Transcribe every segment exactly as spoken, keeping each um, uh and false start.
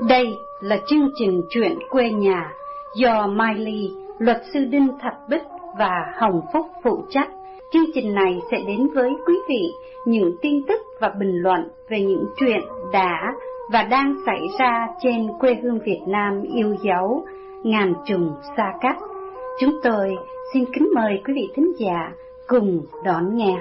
Đây là chương trình Chuyện quê nhà do Mai Ly, luật sư Đinh Thạch Bích và Hồng Phúc phụ trách. Chương trình này sẽ đến với quý vị những tin tức và bình luận về những chuyện đã và đang xảy ra trên quê hương Việt Nam yêu dấu, ngàn trùng xa cách. Chúng tôi xin kính mời quý vị thính giả cùng đón nghe.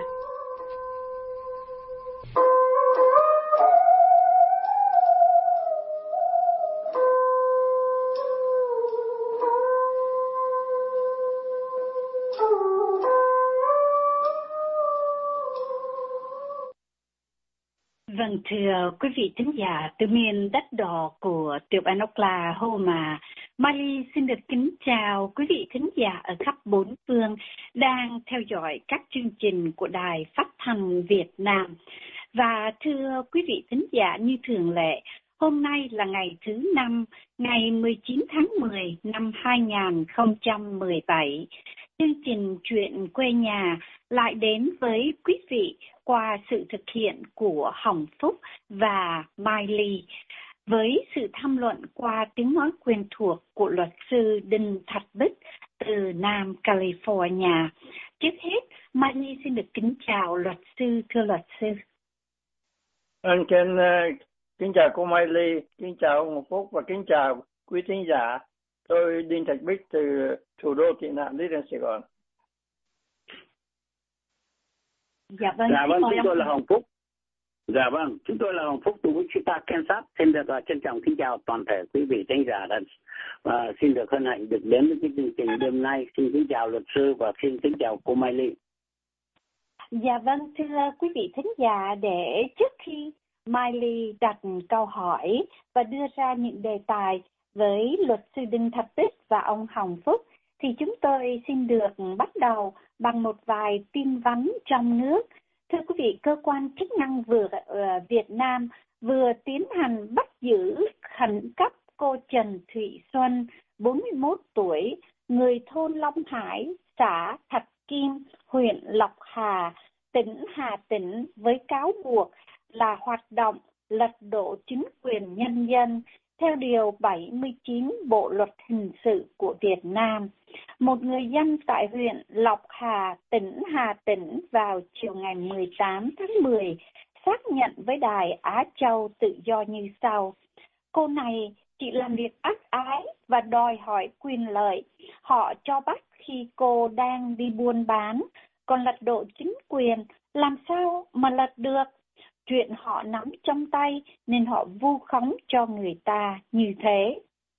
Vâng, thưa quý vị thính giả từ miền đất đỏ của tiểu bang Oklahoma, Mai Ly xin được kính chào quý vị thính giả ở khắp bốn phương đang theo dõi các chương trình của Đài Phát thanh Việt Nam. Và thưa quý vị thính giả, như thường lệ, hôm nay là ngày thứ năm, ngày mười chín tháng mười năm hai nghìn không trăm mười bảy. Chương trình Chuyện quê nhà lại đến với quý vị qua sự thực hiện của Hồng Phúc và Mai Ly, với sự tham luận qua tiếng nói quen thuộc của luật sư Đinh Thạch Bích từ Nam California. Trước hết, Mai Ly xin được kính chào luật sư, thưa luật sư. Anh kính, kính chào cô Mai Ly, kính chào ông Hồng Phúc và kính chào quý thính giả. Tôi Đinh Thạch Bích từ thủ đô tị nạn Lý Sơn, Sài Gòn. Dạ vâng, dạ vâng, chúng tôi là Hồng Phúc. Dạ vâng, chúng tôi là Hồng Phúc từ Wichita, Kansas. Xin được uh, trân trọng kính chào toàn thể quý vị thính giả và uh, xin được hân hạnh được đến với cái chương trình đêm nay. Xin kính chào luật sư và xin kính chào cô Mai Ly. Dạ vâng, thưa quý vị thính giả, để trước khi Mai Ly đặt câu hỏi và đưa ra những đề tài với luật sư Đinh Thạch Bích và ông Hồng Phúc, thì chúng tôi xin được bắt đầu bằng một vài tin vắn trong nước. Thưa quý vị, cơ quan chức năng vừa uh, Việt Nam vừa tiến hành bắt giữ khẩn cấp cô Trần Thị Xuân, bốn mươi mốt tuổi, người thôn Long Hải, xã Thạch Kim, huyện Lộc Hà, tỉnh Hà Tĩnh, với cáo buộc là hoạt động lật đổ chính quyền nhân dân theo điều bảy mươi chín Bộ luật hình sự của Việt Nam. Một người dân tại huyện Lộc Hà, tỉnh Hà Tĩnh vào chiều ngày mười tám tháng mười xác nhận với đài Á Châu Tự Do như sau. Cô này chỉ làm việc ác ái và đòi hỏi quyền lợi. Họ cho bắt khi cô đang đi buôn bán, còn lật đổ chính quyền làm sao mà lật được? Chuyện họ nắm trong tay nên họ vu khống cho người ta như thế.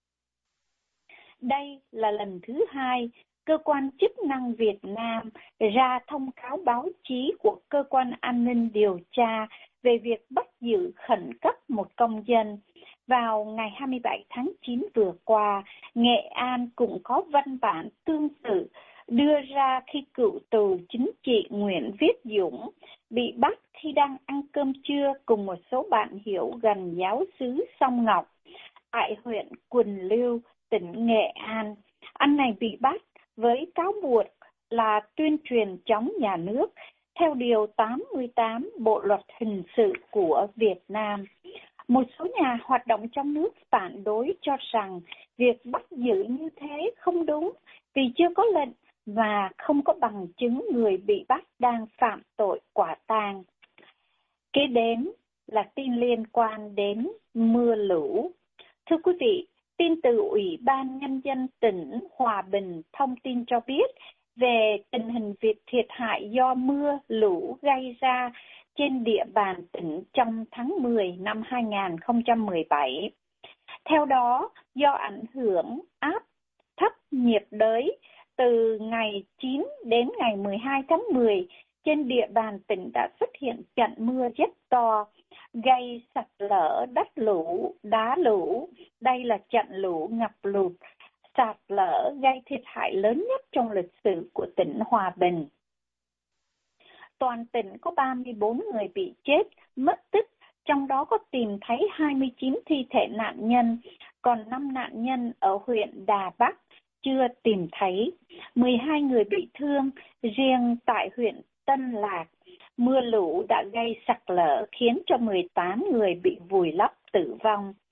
Đây là lần thứ hai cơ quan chức năng Việt Nam ra thông cáo báo chí của cơ quan an ninh điều tra về việc bắt giữ khẩn cấp một công dân. Vào ngày hai mươi bảy tháng chín vừa qua, Nghệ An cũng có văn bản tương tự đưa ra khi cựu tù chính trị Nguyễn Viết Dũng bị bắt khi đang ăn cơm trưa cùng một số bạn hiểu gần giáo xứ Sông Ngọc tại huyện Quỳnh Lưu, tỉnh Nghệ An. Anh này bị bắt với cáo buộc là tuyên truyền chống nhà nước theo điều tám mươi tám Bộ luật hình sự của Việt Nam. Một số nhà hoạt động trong nước phản đối cho rằng việc bắt giữ như thế không đúng vì chưa có lệnh và không có bằng chứng người bị bắt đang phạm tội quả tang. Kế đến là tin liên quan đến mưa lũ. Thưa quý vị, tin từ Ủy ban Nhân dân tỉnh Hòa Bình thông tin cho biết về tình hình việc thiệt hại do mưa lũ gây ra trên địa bàn tỉnh trong tháng mười năm hai nghìn không trăm mười bảy. Theo đó, do ảnh hưởng áp thấp nhiệt đới từ ngày chín đến ngày mười hai tháng mười, trên địa bàn tỉnh đã xuất hiện trận mưa rất to, gây sạt lở đất lũ, đá lũ. Đây là trận lũ ngập lụt, sạt lở gây thiệt hại lớn nhất trong lịch sử của tỉnh Hòa Bình. Toàn tỉnh có ba mươi bốn người bị chết, mất tích, trong đó có tìm thấy hai mươi chín thi thể nạn nhân, còn năm nạn nhân ở huyện Đà Bắc chưa tìm thấy, mười hai người bị thương, riêng tại huyện Tân Lạc, mưa lũ đã gây sạt lở khiến cho mười tám người bị vùi lấp tử vong.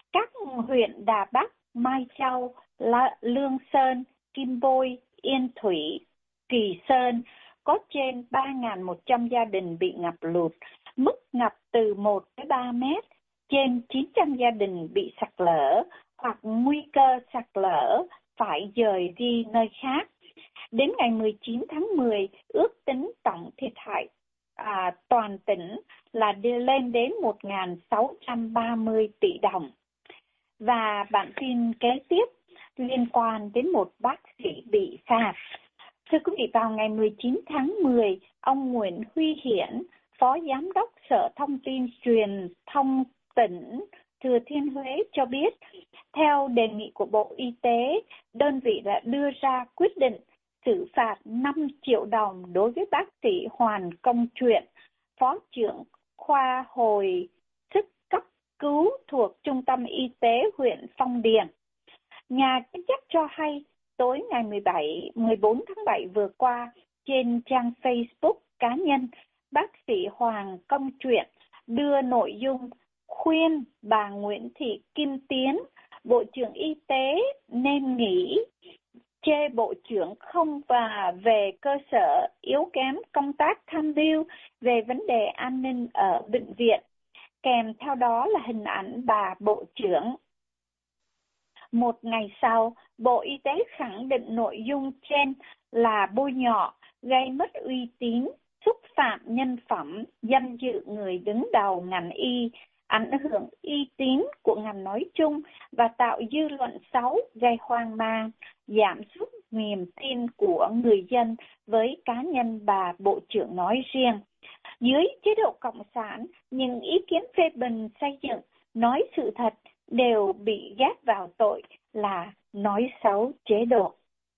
Các huyện Đà Bắc, Mai Châu, Lương Sơn, Kim Bôi, Yên Thủy, Kỳ Sơn có trên ba nghìn một trăm gia đình bị ngập lụt, mức ngập từ một tới ba mét, trên chín trăm gia đình bị sạt lở hoặc nguy cơ sạt lở phải dời đi nơi khác. Đến ngày mười chín tháng mười, ước tính tổng thiệt hại à, toàn tỉnh là đi lên đến một nghìn sáu trăm ba mươi tỷ đồng. Và bản tin kế tiếp liên quan đến một bác sĩ bị phạt. Thưa quý vị, vào ngày mười chín tháng mười, ông Nguyễn Huy Hiển, Phó Giám đốc Sở Thông tin Truyền thông tỉnh Thừa Thiên Huế cho biết, theo đề nghị của Bộ Y tế, đơn vị đã đưa ra quyết định xử phạt năm triệu đồng đối với bác sĩ Hoàn Công Truyện, Phó trưởng khoa hồi sức cấp cứu thuộc Trung tâm Y tế huyện Phong Điền. Nhà chức trách cho hay, tối ngày mười bảy, mười bốn tháng bảy vừa qua, trên trang Facebook cá nhân, bác sĩ Hoàng Công Truyện đưa nội dung khuyên bà Nguyễn Thị Kim Tiến, Bộ trưởng Y tế nên nghỉ, chê Bộ trưởng không và về cơ sở yếu kém công tác tham mưu về vấn đề an ninh ở bệnh viện. Kèm theo đó là hình ảnh bà Bộ trưởng. Một ngày sau, Bộ Y tế khẳng định nội dung trên là bôi nhọ, gây mất uy tín, xúc phạm nhân phẩm, danh dự người đứng đầu ngành y, ảnh hưởng uy tín của ngành nói chung và tạo dư luận xấu, gây hoang mang, giảm sút niềm tin của người dân với cá nhân bà Bộ trưởng nói riêng. Dưới chế độ Cộng sản, những ý kiến phê bình xây dựng, nói sự thật đều bị ghép vào tội là nói xấu chế độ.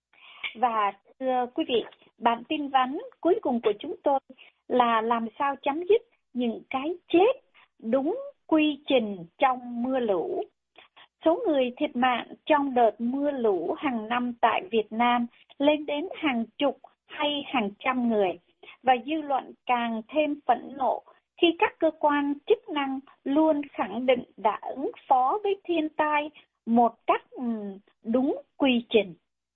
Và thưa quý vị, bản tin vắn cuối cùng của chúng tôi là làm sao chấm dứt những cái chết đúng quy trình trong mưa lũ. Số người thiệt mạng trong đợt mưa lũ hàng năm tại Việt Nam lên đến hàng chục hay hàng trăm người, và dư luận càng thêm phẫn nộ khi các cơ quan chức năng luôn khẳng định đã ứng phó với thiên tai một cách đúng quy trình.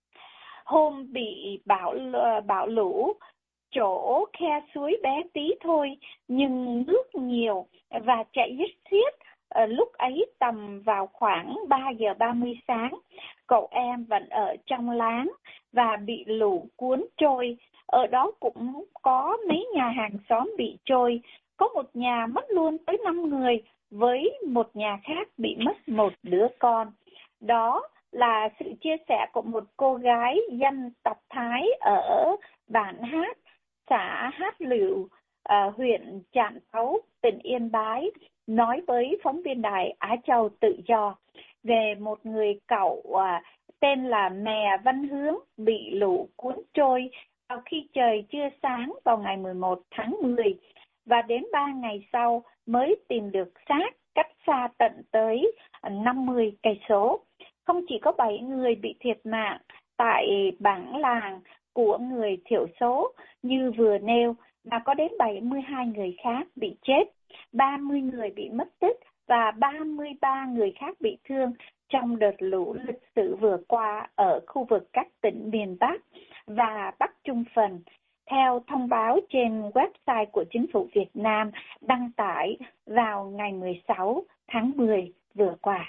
Hôm bị bão, bão lũ, chỗ khe suối bé tí thôi, nhưng nước nhiều và chảy rít xiết. Lúc ấy tầm vào khoảng ba giờ ba mươi sáng, cậu em vẫn ở trong láng và bị lũ cuốn trôi. Ở đó cũng có mấy nhà hàng xóm bị trôi. Có một nhà mất luôn tới năm người, với một nhà khác bị mất một đứa con. Đó là sự chia sẻ của một cô gái dân tộc Thái ở bản Hát, xã Hát Lựu, à, huyện Trạm Tấu, tỉnh Yên Bái, nói với phóng viên đài Á Châu Tự Do về một người cậu à, tên là Mè Văn Hướng bị lũ cuốn trôi vào khi trời chưa sáng vào ngày mười một tháng mười, và đến ba ngày sau mới tìm được xác cách xa tận tới năm mươi cây số. Không chỉ có bảy người bị thiệt mạng tại bản làng của người thiểu số như vừa nêu, mà có đến bảy mươi hai người khác bị chết, ba mươi người bị mất tích và ba mươi ba người khác bị thương trong đợt lũ lịch sử vừa qua ở khu vực các tỉnh miền Bắc và Bắc Trung phần, theo thông báo trên website của Chính phủ Việt Nam đăng tải vào ngày mười sáu tháng mười vừa qua.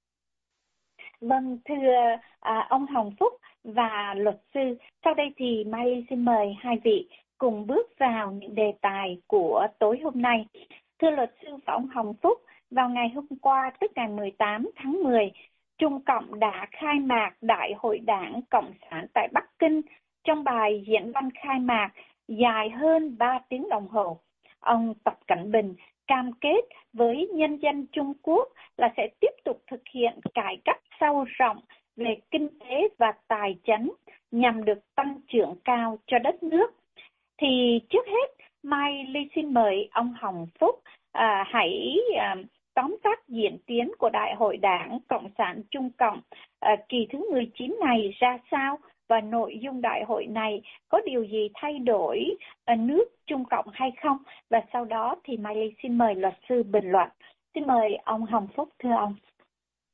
Vâng, thưa à, ông Hồng Phúc và luật sư, sau đây thì Mai xin mời hai vị cùng bước vào những đề tài của tối hôm nay. Thưa luật sư và ông Hồng Phúc, vào ngày hôm qua, tức ngày mười tám tháng mười, Trung Cộng đã khai mạc Đại hội Đảng Cộng sản tại Bắc Kinh. Trong bài diễn văn khai mạc dài hơn ba tiếng đồng hồ, ông Tập Cận Bình cam kết với nhân dân Trung Quốc là sẽ tiếp tục thực hiện cải cách sâu rộng về kinh tế và tài chính nhằm được tăng trưởng cao cho đất nước. Thì trước hết, Mai Ly xin mời ông Hồng Phúc à, hãy à, tóm tắt diễn tiến của Đại hội Đảng Cộng sản Trung Cộng à, kỳ thứ mười chín này ra sao, và nội dung đại hội này có điều gì thay đổi ở nước Trung Cộng hay không, và sau đó thì Mai Ly xin mời luật sư bình luận. Xin mời ông Hồng Phúc, thưa ông.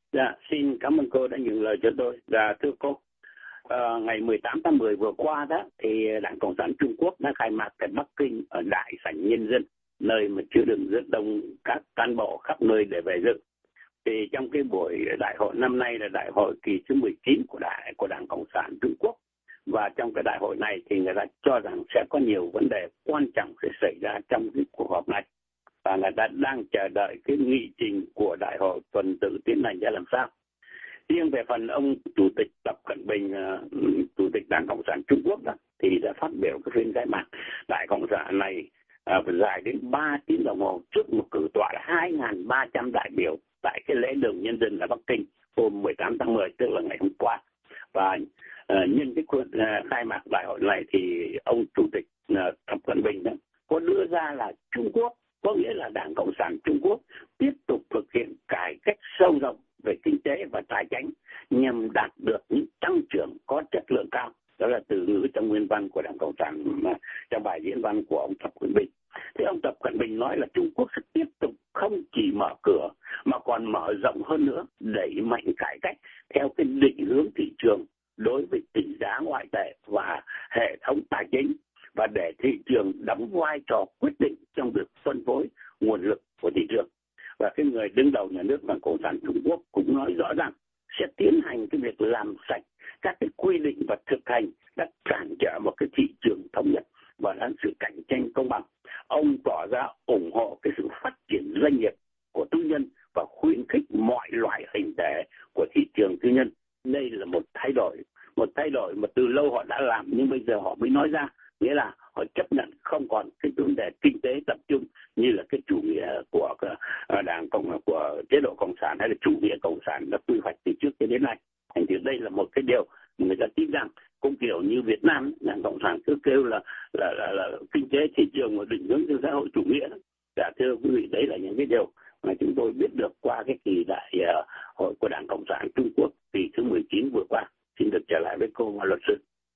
Dạ, xin cảm ơn cô đã nhường lời cho tôi. Dạ, thưa cô, à, ngày mười tám tháng mười vừa qua đó thì Đảng Cộng sản Trung Quốc đã khai mạc tại Bắc Kinh ở Đại sảnh Nhân dân, nơi mà chứa đựng rất đông các cán bộ khắp nơi để về dự. Thì trong cái buổi đại hội năm nay là đại hội kỳ thứ mười chín của Đảng của Đảng Cộng sản Trung Quốc, và trong cái đại hội này thì người ta cho rằng sẽ có nhiều vấn đề quan trọng sẽ xảy ra trong cái cuộc họp này, và người ta đang chờ đợi cái nghị trình của đại hội tuần tự tiến hành ra làm sao. Riêng về phần ông chủ tịch Tập Cận Bình, uh, chủ tịch Đảng Cộng sản Trung Quốc đó, thì đã phát biểu cái phiên khai mạc Đại Cộng sản này uh, dài đến ba tiếng đồng hồ trước một cử tọa hai nghìn ba trăm đại biểu tại cái lễ đường nhân dân ở Bắc Kinh hôm mười tám tháng mười, tức là ngày hôm qua. Và uh, nhân cái uh, khai mạc đại hội này thì ông chủ tịch uh, Tập Cận Bình đó có đưa ra là Trung Quốc, có nghĩa là Đảng Cộng sản Trung Quốc tiếp tục thực hiện cải cách sâu rộng về kinh tế và tài chính nhằm đạt được những tăng trưởng có chất lượng cao. Đó là từ ngữ trong nguyên văn của Đảng Cộng sản mà trong bài diễn văn của ông Tập Cận Bình. Thì ông Tập Cận Bình nói là Trung Quốc sẽ tiếp tục không chỉ mở cửa mà còn mở rộng hơn nữa, đẩy mạnh cải cách theo cái định hướng thị trường đối với tỷ giá ngoại tệ và hệ thống tài chính, và để thị trường đóng vai trò quyết định trong việc phân phối nguồn lực của thị trường. Và cái người đứng đầu nhà nước Đảng Cộng sản Trung Quốc cũng nói rõ rằng sẽ tiến hành cái việc làm sạch các cái quy định và thực hành đã cản trở một cái thị trường thống nhất và đang sự cạnh tranh công bằng. Ông tỏ ra ủng hộ cái sự phát triển doanh nghiệp của tư nhân và khuyến khích mọi loại hình thể của thị trường tư nhân. Đây là một thay đổi, một thay đổi mà từ lâu họ đã làm nhưng bây giờ họ mới nói ra, nghĩa là họ chấp nhận không còn cái vấn đề kinh tế tập trung như là cái chủ nghĩa của đảng cộng của chế độ cộng sản hay là chủ nghĩa cộng sản đã quy hoạch từ trước cho đến nay. Thành thử đây là một cái điều mà người ta tin rằng cũng kiểu như Việt Nam, đảng cộng sản cứ kêu là là là, là kinh tế thị trường và định hướng cho xã hội chủ nghĩa. Dạ, thưa quý vị, đấy là những cái điều mà chúng tôi biết được qua cái kỳ đại uh, hội của Đảng Cộng sản Trung Quốc kỳ thứ mười chín vừa qua. Xin được trở lại với cô và luật sư.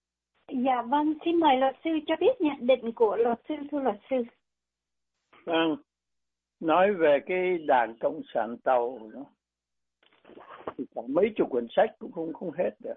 Dạ vâng, xin mời luật sư cho biết nhận định của luật sư, thưa luật sư. Vâng, nói về cái Đảng Cộng sản Tàu đó, thì cả mấy chục quyển sách cũng không không hết được.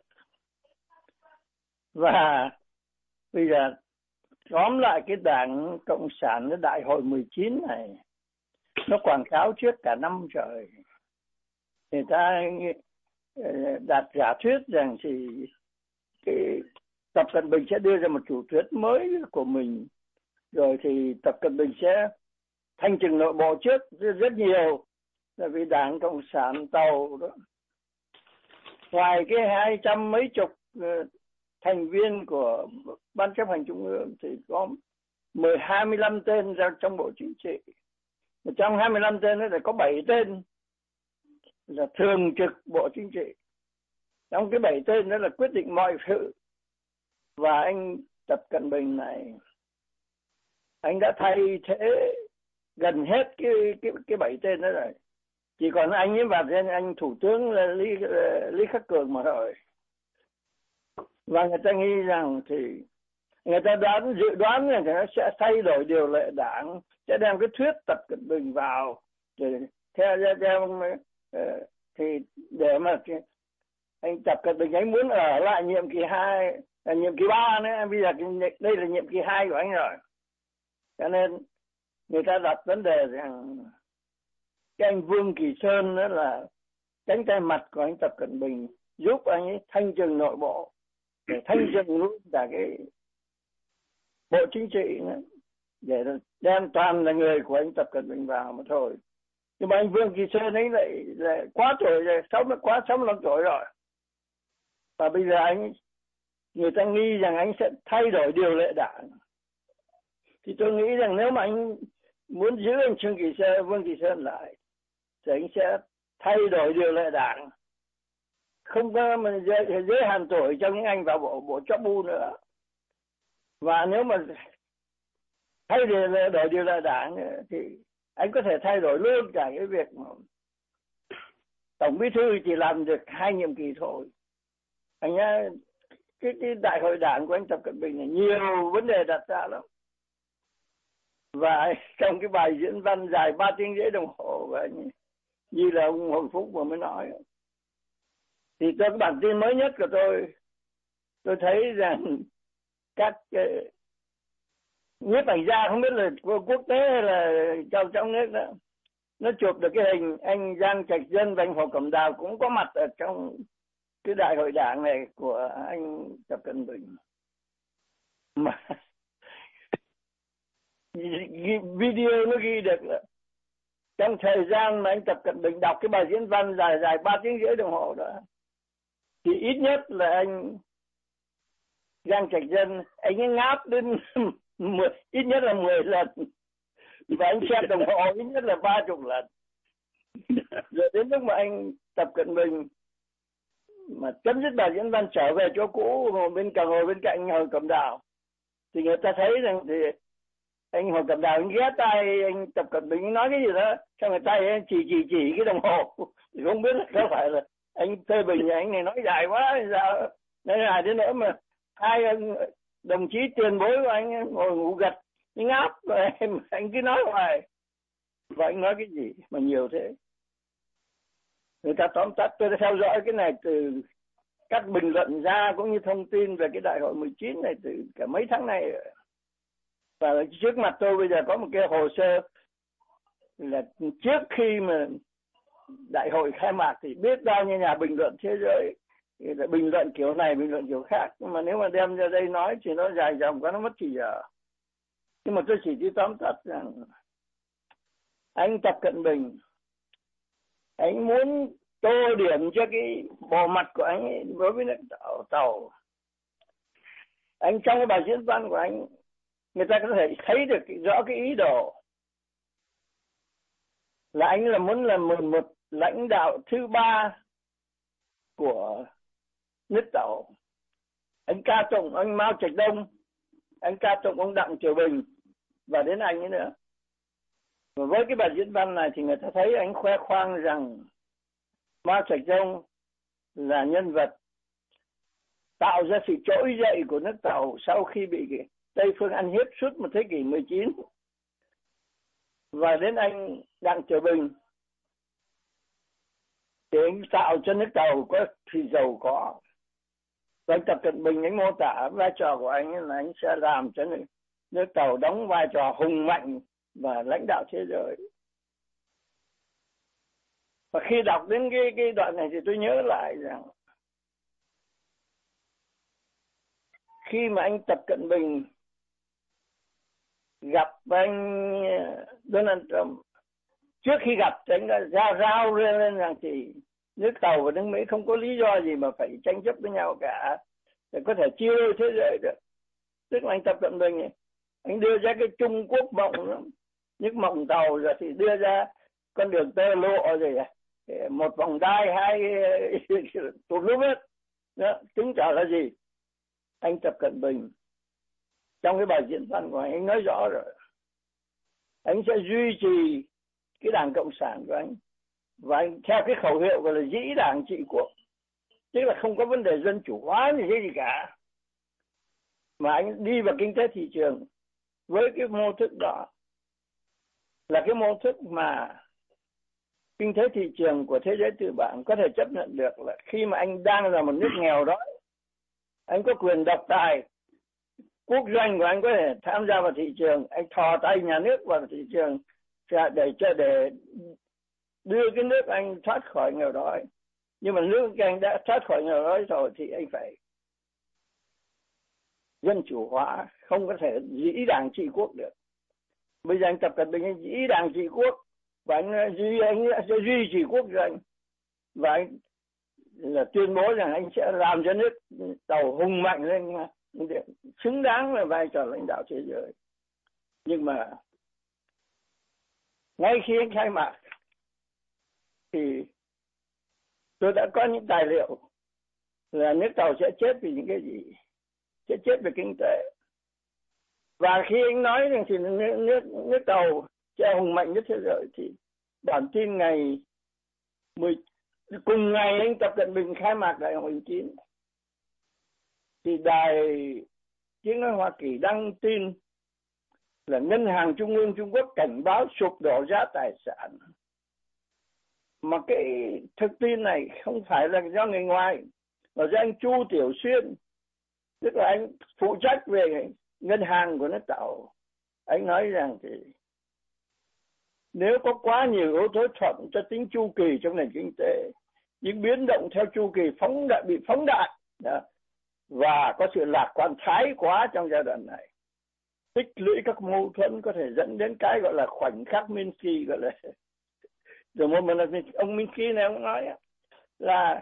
Và bây giờ tóm lại cái Đảng Cộng sản cái đại hội mười chín này, nó quảng cáo trước cả năm trời. Người ta đặt giả thuyết rằng thì cái Tập Cận Bình sẽ đưa ra một chủ thuyết mới của mình, rồi thì Tập Cận Bình sẽ thanh trừng nội bộ trước rất nhiều, là vì Đảng Cộng sản Tàu đó, ngoài cái hai trăm mấy chục thành viên của Ban chấp hành Trung ương thì có mười hai mươi lăm tên ra trong Bộ Chính trị. Mà trong hai mươi lăm tên đó là có bảy tên là thường trực Bộ Chính trị. Trong cái bảy tên đó là quyết định mọi sự. Và anh Tập Cận Bình này, anh đã thay thế gần hết cái cái cái bảy tên đó rồi. Chỉ còn anh ấy và thêm anh Thủ tướng là Lý Lý Khắc Cường mà thôi. Và người ta nghĩ rằng thì người ta đoán dự đoán rằng nó sẽ thay đổi điều lệ đảng, sẽ đem cái thuyết Tập Cận Bình vào để theo theo thì để mà anh Tập Cận Bình anh muốn ở lại nhiệm kỳ hai, nhiệm kỳ ba nữa, bây giờ đây là nhiệm kỳ hai của anh rồi, cho nên người ta đặt vấn đề rằng cái anh Vương Kỳ Sơn đó là cánh tay mặt của anh Tập Cận Bình, giúp anh ấy thanh trừng nội bộ, để thanh trừng luôn cả cái Bộ Chính trị nữa, để đem toàn là người của anh Tập Cận Bình vào mà thôi. Nhưng mà anh Vương Kỳ Sơn ấy lại, lại quá tuổi rồi, sáu quá sáu mươi lăm tuổi rồi, và bây giờ anh người ta nghi rằng anh sẽ thay đổi điều lệ đảng. Thì tôi nghĩ rằng nếu mà anh muốn giữ anh Trương Kỳ Sơn, Vương Kỳ Sơn lại, thì anh sẽ thay đổi điều lệ đảng, không có mà giới, giới hạn tuổi cho những anh vào bộ bộ chóp bu nữa. Và nếu mà thay đổi, đổi điều lệ đảng thì anh có thể thay đổi luôn cả cái việc mà tổng bí thư chỉ làm được hai nhiệm kỳ thôi. Anh nhá, cái, cái đại hội đảng của anh Tập Cận Bình này nhiều vấn đề đặt ra lắm. Và trong cái bài diễn văn dài ba tiếng rưỡi đồng hồ của anh, như là ông Hồi Phúc vừa mới nói, Thì tôi cái bản tin mới nhất của tôi, tôi thấy rằng các uh, nhiếp ảnh gia không biết là quốc tế hay là trong trong nước đó, nó chụp được cái hình anh Giang Trạch Dân và anh Hồ Cẩm Đào cũng có mặt ở trong cái đại hội đảng này của anh Tập Cận Bình. Mà video nó ghi được là trong thời gian mà anh Tập Cận Bình đọc cái bài diễn văn dài dài ba tiếng rưỡi đồng hồ đó, thì ít nhất là anh Giang Trạch Dân anh ấy ngáp đến mười, ít nhất là mười lần, và anh xem đồng hồ ít nhất là ba chục lần. Rồi đến lúc mà anh Tập Cận Bình mà chấm dứt bài diễn văn trở về chỗ cũ, bên cạnh ngồi bên cạnh Hồ Cẩm Đào, thì người ta thấy rằng thì anh Hồ Cẩm Đào anh ghé tay anh Tập Cận Bình nói cái gì đó, xong người tay anh chỉ chỉ chỉ cái đồng hồ, thì không biết là có phải là anh Tây Bình anh này nói dài quá hay sao, nên là đến nữa mà hai đồng chí tiền bối của anh ngồi ngủ gật ngáp, anh cứ nói hoài, và anh nói cái gì mà nhiều thế. Người ta tóm tắt, tôi đã theo dõi cái này từ các bình luận ra cũng như thông tin về cái đại hội mười chín này từ cả mấy tháng nay. Và trước mặt tôi bây giờ có một cái hồ sơ là trước khi mà đại hội khai mạc thì biết bao nhiêu nhà bình luận thế giới bình luận kiểu này, bình luận kiểu khác. Nhưng mà nếu mà đem ra đây nói thì nó dài dòng quá, nó mất thì giờ. Nhưng mà tôi chỉ đi tóm tắt rằng anh Tập Cận Bình, anh muốn tô điểm cho cái bộ mặt của anh ấy đối với nước tàu, tàu. Anh trong cái bài diễn văn của anh, người ta có thể thấy được rõ cái ý đồ là anh là muốn là một, một lãnh đạo thứ ba của nước tàu. Anh ca tụng anh Mao Trạch Đông, anh ca tụng ông Đặng Tiểu Bình và đến anh ấy nữa. Và với cái bài diễn văn này thì người ta thấy anh khoe khoang rằng Mao Trạch Đông là nhân vật tạo ra sự trỗi dậy của nước tàu sau khi bị Tây Phương ăn hiếp suốt một thế kỷ mười chín. Và đến anh Đặng Tiểu Bình thì anh tạo cho nước tàu có thì giàu có. Và anh Tập Cận Bình anh mô tả vai trò của anh là anh sẽ làm cho nước, nước tàu đóng vai trò hùng mạnh và lãnh đạo thế giới. Và khi đọc đến cái, cái đoạn này thì tôi nhớ lại rằng khi mà anh Tập Cận Bình gặp anh Donald Trump, trước khi gặp thì anh đã giao rao lên rằng thì nước tàu và nước Mỹ không có lý do gì mà phải tranh chấp với nhau cả, để có thể chia thế giới được. Tức là anh Tập Cận Bình anh đưa ra cái Trung Quốc mộng, những mộng tàu, rồi thì đưa ra con đường tơ lộ rồi một vòng đai hai tụt lúp hết đó, chứng tỏ là gì? Anh Tập Cận Bình trong cái bài diễn văn của anh, anh nói rõ rồi, anh sẽ duy trì cái Đảng Cộng sản của anh, và anh theo cái khẩu hiệu gọi là dĩ đảng trị quốc, tức là không có vấn đề dân chủ hóa gì thế gì cả, mà anh đi vào kinh tế thị trường với cái mô thức đó, là cái mô thức mà kinh tế thị trường của thế giới tư bản có thể chấp nhận được, là khi mà anh đang là một nước nghèo đó, anh có quyền độc tài, quốc doanh của anh có thể tham gia vào thị trường, anh thò tay nhà nước vào thị trường để cho để đưa cái nước anh thoát khỏi nghèo đói. Nhưng mà nước anh đã thoát khỏi nghèo đói rồi thì anh phải dân chủ hóa, không có thể dĩ đảng trị quốc được. Bây giờ anh Tập Cận Bình anh dĩ đảng trị quốc, và anh duy anh sẽ duy trì quốc doanh, và anh là tuyên bố rằng anh sẽ làm cho nước tàu hùng mạnh lên, xứng đáng là vai trò lãnh đạo thế giới. Nhưng mà ngay khi anh khai mạc thì tôi đã có những tài liệu là nước tàu sẽ chết vì những cái gì, sẽ chết về kinh tế. Và khi anh nói rằng thì nước, nước, nước tàu sẽ hùng mạnh nhất thế giới, thì bản tin ngày mười, cùng ngày anh Tập Cận Bình khai mạc đại hội mười chín, thì đài tiếng nói Hoa Kỳ đăng tin là Ngân hàng Trung ương Trung Quốc cảnh báo sụp đổ giá tài sản. Mà cái thực tin này không phải là do người ngoài, mà do anh Chu Tiểu Xuyên, tức là anh phụ trách về ngân hàng của nước Tàu. Anh nói rằng thì nếu có quá nhiều yếu tố thuận cho tính chu kỳ trong nền kinh tế, những biến động theo chu kỳ phóng đại bị phóng đại đó, và có sự lạc quan thái quá trong giai đoạn này, tích lũy các mâu thuẫn có thể dẫn đến cái gọi là khoảnh khắc Minsky, gọi là rồi một mình là ông Minsky này ông nói là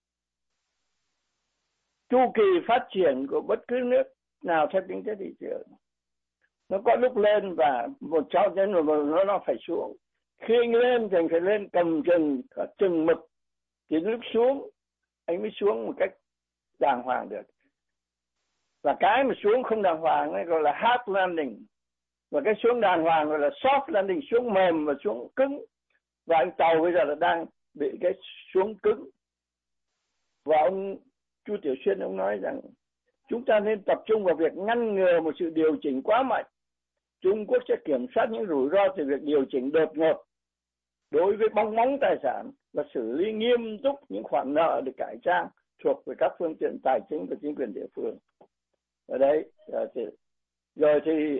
chu kỳ phát triển của bất cứ nước nào theo kinh tế thị trường nó có lúc lên và một cháu trên rồi nó nó phải xuống. Khi anh lên thì anh phải lên cầm chừng chừng mực, thì lúc xuống anh mới xuống một cách đàng hoàng được. Và cái mà xuống không đàng hoàng ấy gọi là hard landing, và cái xuống đàng hoàng gọi là soft landing, xuống mềm và xuống cứng. Và anh Tàu bây giờ là đang bị cái xuống cứng. Và ông Chu Tiểu Xuyên ông nói rằng chúng ta nên tập trung vào việc ngăn ngừa một sự điều chỉnh quá mạnh. Trung Quốc sẽ kiểm soát những rủi ro từ việc điều chỉnh đột ngột đối với bong bóng tài sản và xử lý nghiêm túc những khoản nợ được cải trang thuộc về các phương tiện tài chính và chính quyền địa phương. Ở đây rồi thì, rồi thì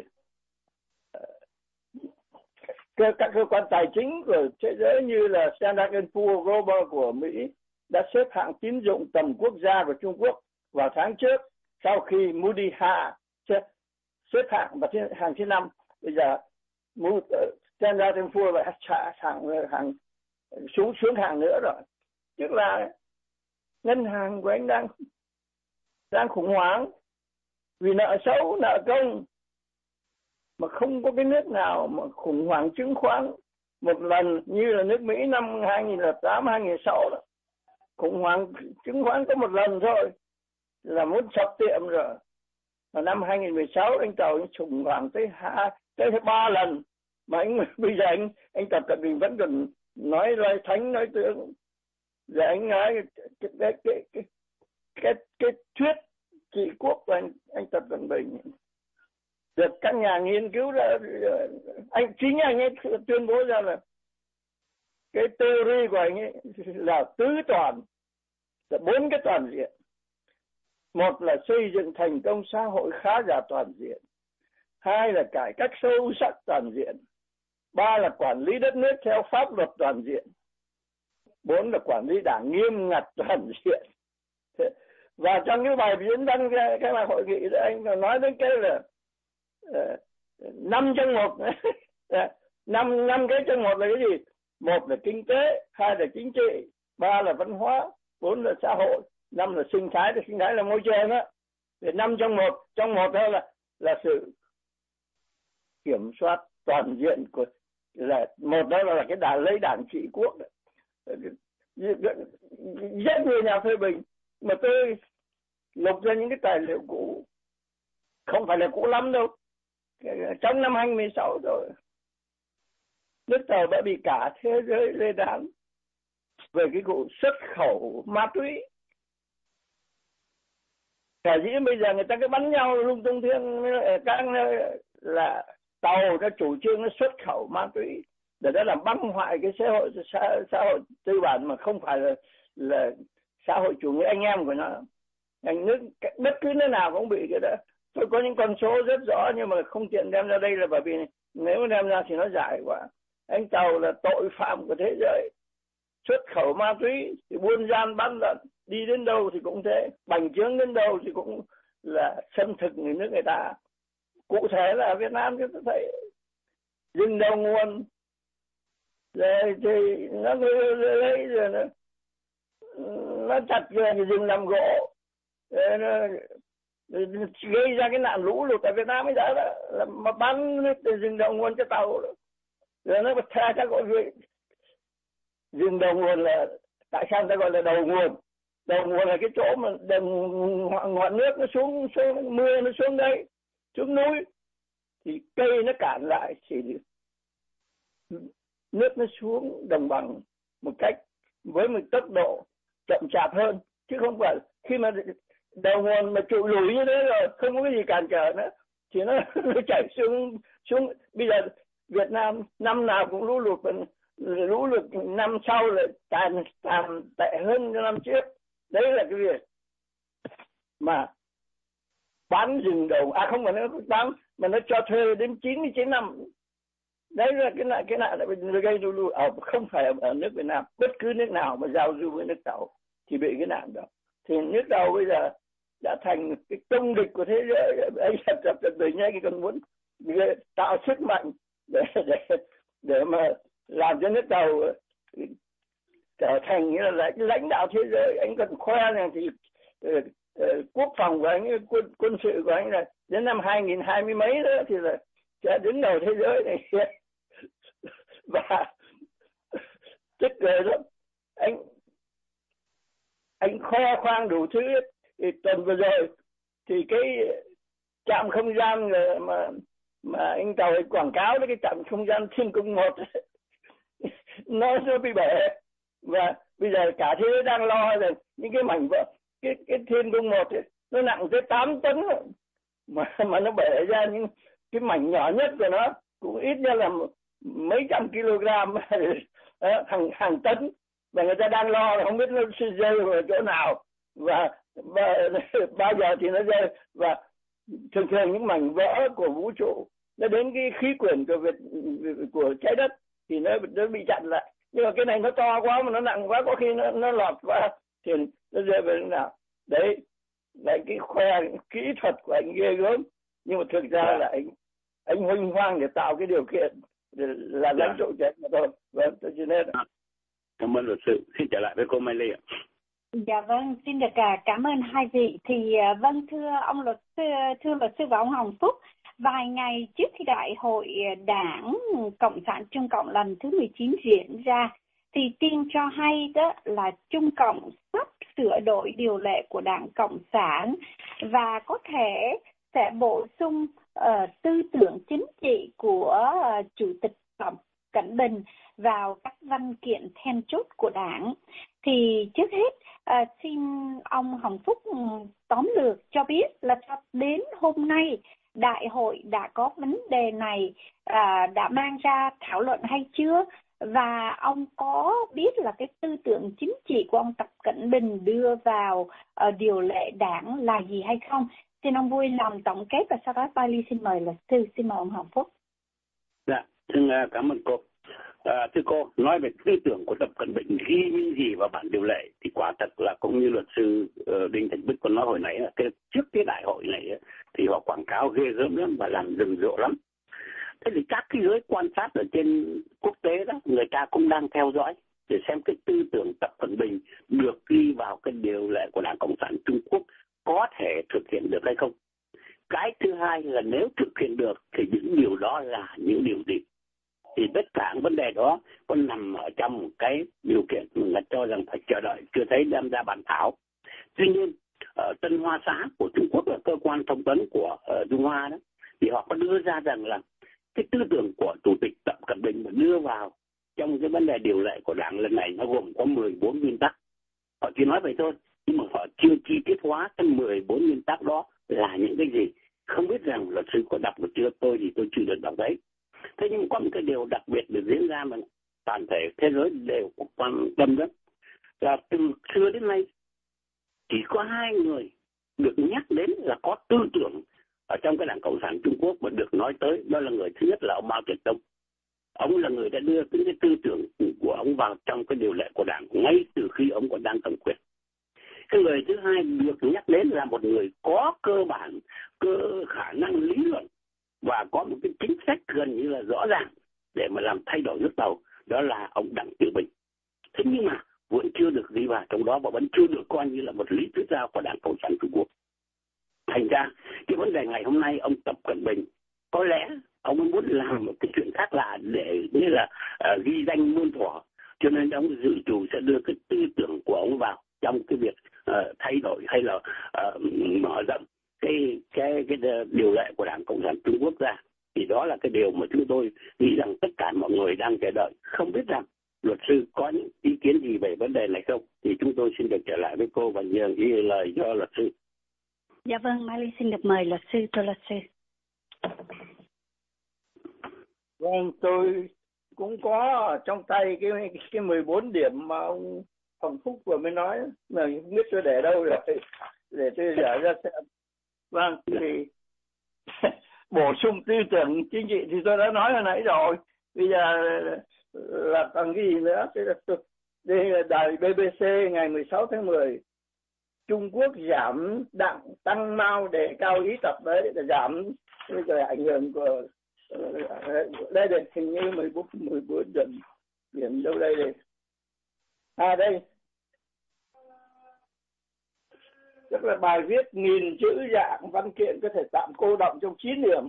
cơ, các cơ quan tài chính của thế giới như là Standard and Poor's Global của Mỹ đã xếp hạng tín dụng tầm quốc gia của Trung Quốc vào tháng trước, sau khi Moody hạ xếp, xếp hạng vào hàng thứ năm. Bây giờ Standard and Poor's lại hạ hạng, hạng xuống xuống hạng nữa rồi. Tức là ngân hàng của anh đang đang khủng hoảng vì nợ xấu, nợ công, mà không có cái nước nào mà khủng hoảng chứng khoán một lần như là nước Mỹ năm hai nghìn lẻ tám hai nghìn lẻ sáu đó. Khủng hoảng chứng khoán có một lần thôi là muốn sập tiệm rồi. Và năm hai nghìn mười sáu anh Tàu anh khủng hoảng tới hai tới ba lần, mà anh bây giờ anh anh Tập Cận Bình vẫn còn nói lời thánh nói tướng. Giờ anh nói cái cái cái cái cái, cái thuyết trị quốc của anh anh Tập Cận Bình được các nhà nghiên cứu ra, anh chính anh ấy tuyên bố ra là cái theory của anh ấy là tứ toàn, là bốn cái toàn diện. Một là xây dựng thành công xã hội khá giả toàn diện, hai là cải cách sâu sắc toàn diện, ba là quản lý đất nước theo pháp luật toàn diện, bốn là quản lý đảng nghiêm ngặt toàn diện. Và trong cái bài diễn văn cái, cái bài hội nghị đó anh nói đến cái là uh, năm trong một năm năm cái trong một là cái gì? Một là kinh tế, hai là chính trị, ba là văn hóa, bốn là xã hội, năm là sinh thái, thì sinh thái là môi trường đó. Thì năm trong một, trong một đó là là sự kiểm soát toàn diện của, là một đó là cái đảng lấy đảng trị quốc đó. Rất nhiều nhà phê bình mà tôi lục ra những cái tài liệu cũ, không phải là cũ lắm đâu, trong năm hai nghìn mười sáu rồi, nước Tàu đã bị cả thế giới lên án về cái vụ xuất khẩu ma túy. Cả dĩ bây giờ người ta cứ bắn nhau lung tung thiên, các nơi là Tàu nó chủ trương nó xuất khẩu ma túy để đó làm băng hoại cái xã hội xã, xã hội tư bản, mà không phải là là xã hội chủ nghĩa anh em của nó. Anh nước bất cứ nơi nào cũng bị cái đó. Tôi có những con số rất rõ nhưng mà không tiện đem ra đây là bởi vì nếu đem ra thì nó dài quá. Anh Tàu là tội phạm của thế giới, xuất khẩu ma túy thì buôn gian bán lận, đi đến đâu thì cũng thế, bành trướng đến đâu thì cũng là xâm thực người nước người ta. Cụ thể là ở Việt Nam chúng ta thấy rừng đầu nguồn rồi thì nó lấy rồi nó nó chặt về cái rừng làm gỗ, nó gây ra cái nạn lũ lụt ở Việt Nam bây giờ đó, là mà bán từ rừng đầu nguồn cho Tàu đó. Rồi nó bật ra các gọi về rừng đầu nguồn là tại sao ta gọi là đầu nguồn? Đầu nguồn là cái chỗ mà ngọn, ngọn nước nó xuống, xuống mưa nó xuống đây, xuống núi thì cây nó cản lại thì nước nó xuống đồng bằng một cách với một tốc độ chậm chạp hơn, chứ không phải khi mà đầu nguồn mà trụ lùi như thế rồi không có cái gì cản trở nữa thì nó, nó chảy xuống xuống. Bây giờ Việt Nam năm nào cũng lũ lụt, lũ lụt năm sau là tàn tàn tệ hơn năm trước. Đấy là cái việc mà bán rừng đầu, à không phải nó bán mà nó cho thuê đến chín mươi chín năm. Đấy là cái nạn cái nạn là gây lũ lụt ở không phải ở nước Việt Nam, bất cứ nước nào mà giao du với nước Tàu thì bị cái nạn đó. Thì nước Tàu bây giờ đã thành cái công địch của thế giới. Ấy là Tập Cận Bình ấy, còn muốn tạo sức mạnh để để để mà làm cho nước Tàu trở thành như là lãnh đạo thế giới. Anh còn khoe rằng thì uh, uh, quốc phòng của anh, quân quân sự của anh là đến năm hai nghìn hai mươi mấy đó thì là sẽ đứng đầu thế giới này. Và tức cười lắm, anh anh khoe khoang đủ thứ. Thì tuần vừa rồi thì cái trạm không gian mà mà anh Tàu quảng cáo đấy, cái trạm không gian Thiên Cung một nó nó bị bể. Và bây giờ cả thế giới đang lo rằng những cái mảnh vỡ cái cái Thiên Cung một ấy, nó nặng tới tám tấn rồi. mà mà nó bể ra những cái mảnh nhỏ nhất của nó cũng ít nhất là mấy trăm kg, hàng hàng tấn, và người ta đang lo là không biết nó sẽ rơi vào chỗ nào và, và bao giờ thì nó rơi. Và thường thường những mảnh vỡ của vũ trụ nó đến cái khí quyển của Việt của trái đất thì nó nó bị chặn lại. Nhưng mà cái này nó to quá mà nó nặng quá, có khi nó nó lọt qua thì nó rơi về thế nào. Đấy là cái khoe kỹ thuật của anh ghê gớm, nhưng mà thực ra yeah. là anh anh huênh hoang để tạo cái điều kiện để là lãnh yeah. tụ trẻ mà thôi. Vâng, tôi chỉ nên. Cảm ơn luật sư. Xin trở lại với cô Mai Ly ạ. Dạ vâng, xin được cảm ơn hai vị. Thì vâng, thưa ông luật sư, thưa luật sư và ông Hồng Phúc, vài ngày trước khi đại hội Đảng Cộng sản Trung Cộng lần thứ mười chín diễn ra, thì tin cho hay đó là Trung Cộng sắp sửa đổi điều lệ của Đảng Cộng sản và có thể sẽ bổ sung uh, tư tưởng chính trị của uh, Chủ tịch Tập Cận Bình vào các văn kiện then chốt của Đảng. Thì trước hết uh, xin ông Hồng Phúc tóm lược cho biết là cho đến hôm nay đại hội đã có vấn đề này à, đã mang ra thảo luận hay chưa, và ông có biết là cái tư tưởng chính trị của ông Tập Cận Bình đưa vào uh, điều lệ đảng là gì hay không? Xin ông vui lòng tổng kết và sau đó Mai Ly xin mời luật sư. Xin mời ông Hồng Phúc. Dạ, xin cảm ơn cô. À, thưa cô, nói về tư tưởng của Tập Cận Bình ghi những gì vào bản điều lệ thì quả thật là cũng như luật sư uh, Đinh Thành Bích có nói hồi nãy là cái, trước cái đại hội này thì họ quảng cáo ghê gớm lắm và làm rầm rộ lắm. Thế thì các cái giới quan sát ở trên quốc tế đó, người ta cũng đang theo dõi để xem cái tư tưởng Tập Cận Bình được ghi vào cái điều lệ của Đảng Cộng sản Trung Quốc có thể thực hiện được hay không. Cái thứ hai là nếu thực hiện được thì những điều đó là những điều gì. Thì tất cả vấn đề đó có nằm ở trong một cái điều kiện mà người cho rằng phải chờ đợi, chưa thấy đem ra bản thảo. Tuy nhiên, ở Tân Hoa Xá của Trung Quốc là cơ quan thông tấn của uh, Trung Hoa đó, thì họ có đưa ra rằng là cái tư tưởng của Chủ tịch Tập Cận Bình mà đưa vào trong cái vấn đề điều lệ của Đảng lần này nó gồm có mười bốn nguyên tắc. Họ chỉ nói vậy thôi, nhưng mà họ chưa chi tiết hóa cái mười bốn nguyên tắc đó là những cái gì. Không biết rằng luật sư có đọc được chưa, tôi thì tôi chưa được đọc đấy. Thế nhưng có một cái điều đặc biệt được diễn ra mà toàn thể thế giới đều quan tâm đó là từ xưa đến nay chỉ có hai người được nhắc đến là có tư tưởng ở trong cái Đảng Cộng sản Trung Quốc mà được nói tới. Đó là người thứ nhất là ông Mao Trạch-đông. Ông là người đã đưa cái, cái tư tưởng của ông vào trong cái điều lệ của Đảng ngay từ khi ông còn đang cầm quyền. Cái người thứ hai được nhắc đến là một người có cơ bản, cơ khả năng lý luận và có một cái chính sách gần như là rõ ràng để mà làm thay đổi nước Tàu, đó là ông Đặng Tiểu Bình. Thế nhưng mà vẫn chưa được đi vào trong đó và vẫn chưa được coi như là một lý thuyết gia của Đảng Cộng sản Trung Quốc. Thành ra cái vấn đề ngày hôm nay ông Tập Cận Bình có lẽ ông muốn làm một cái chuyện khác lạ để như là uh, ghi danh muôn thuở, cho nên ông dự trù sẽ đưa cái tư tưởng của ông vào trong cái việc uh, thay đổi hay là uh, mở rộng cái cái cái điều lệ của Đảng Cộng sản Trung Quốc ra. Thì đó là cái điều mà chúng tôi nghĩ rằng tất cả mọi người đang chờ đợi. Không biết rằng luật sư có những ý kiến gì về vấn đề này không? Thì chúng tôi xin được trở lại với cô và nhường ý lời cho luật sư. Dạ vâng, Mai Ly xin được mời luật sư, tôi luật sư. Vâng, tôi cũng có trong tay cái cái mười bốn điểm mà ông Hồng Phúc vừa mới nói, mà không biết tôi để đâu rồi, để tôi dở ra xem. Vâng, thì bổ sung tư tưởng chính trị thì tôi đã nói hồi nãy rồi. Bây giờ là còn cái gì nữa? Đây là đài bê bê xê ngày mười sáu tháng mười, Trung Quốc giảm đặng tăng mao để cao ý tập đấy, là giảm bây giờ ảnh hưởng của đây là hình như mười bốn mười bốn điểm điểm đâu đây đây à đây, tức là bài viết nghìn chữ dạng văn kiện có thể tạm cô động trong chín điểm.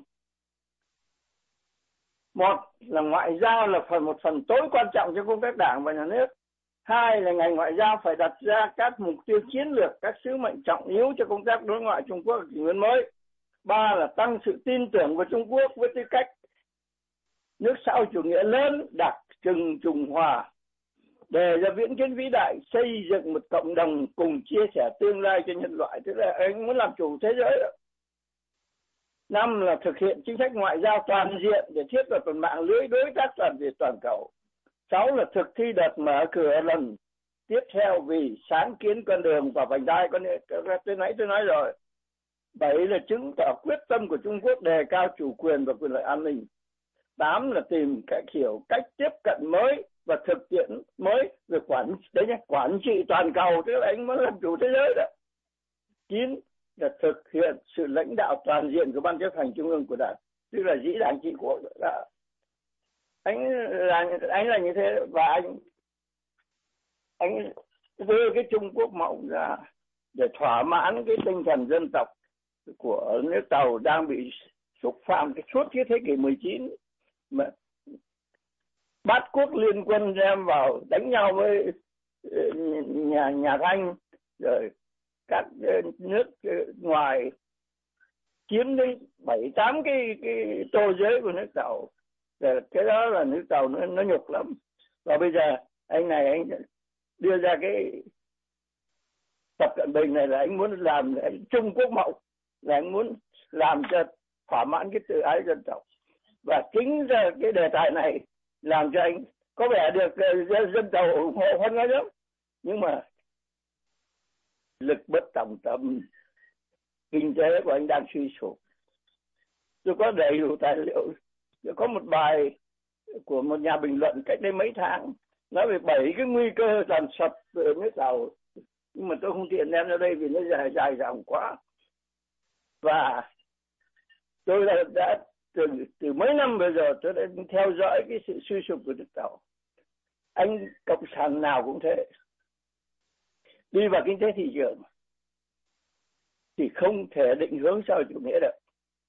Một là ngoại giao là phần một phần tối quan trọng trong công tác đảng và nhà nước. Hai là ngành ngoại giao phải đặt ra các mục tiêu chiến lược, các sứ mệnh trọng yếu cho công tác đối ngoại Trung Quốc ở kỷ nguyên mới. Ba là tăng sự tin tưởng của Trung Quốc với tư cách nước xã hội chủ nghĩa lớn, đặc trưng Trung Hoa, đề ra viễn kiến vĩ đại, xây dựng một cộng đồng cùng chia sẻ tương lai cho nhân loại. Tức là anh muốn làm chủ thế giới đó. Năm là thực hiện chính sách ngoại giao toàn diện để thiết lập một mạng lưới đối tác toàn diện toàn cầu. Sáu là thực thi đợt mở cửa lần tiếp theo vì sáng kiến con đường và vành đai con tôi nãy tôi nói rồi. Bảy là chứng tỏ quyết tâm của Trung Quốc đề cao chủ quyền và quyền lợi an ninh. Tám là tìm cách hiểu cách tiếp cận mới và thực tiễn mới về quản đấy nhé, quản trị toàn cầu, tức là anh muốn làm chủ thế giới đó. Chín là thực hiện sự lãnh đạo toàn diện của ban chấp hành trung ương của đảng, tức là dĩ đảng trị quốc đó. Anh là anh là như thế, và anh anh đưa cái Trung Quốc mộng ra để thỏa mãn cái tinh thần dân tộc của nước Tàu đang bị xúc phạm cái suốt cái thế kỷ mười chín, mà bắt quốc liên quân đem vào đánh nhau với nhà nhà Thanh, rồi các nước ngoài chiếm đến bảy tám cái cái tô giới của nước Tàu. Rồi cái đó là nước Tàu nó nó nhục lắm. Và bây giờ anh này anh đưa ra cái Tập Cận Bình này là anh muốn làm anh Trung Quốc mộng, là anh muốn làm cho thỏa mãn cái tự ái dân tộc. Và chính ra cái đề tài này làm cho anh có vẻ được dân, dân tộc ủng hộ hơn nói lắm, nhưng mà lực bất tòng tâm, kinh tế của anh đang suy sụp. Tôi có đầy đủ tài liệu. Tôi có một bài của một nhà bình luận cách đây mấy tháng nói về bảy cái nguy cơ làm sập nước Tàu, nhưng mà tôi không tiện đem ra đây vì nó dài dài dòng quá. Và tôi đã, đã từ từ mấy năm bây giờ tôi đã theo dõi cái sự suy sụp của nước Tàu. Anh cộng sản nào cũng thế, đi vào kinh tế thị trường thì không thể định hướng xã hội chủ nghĩa được.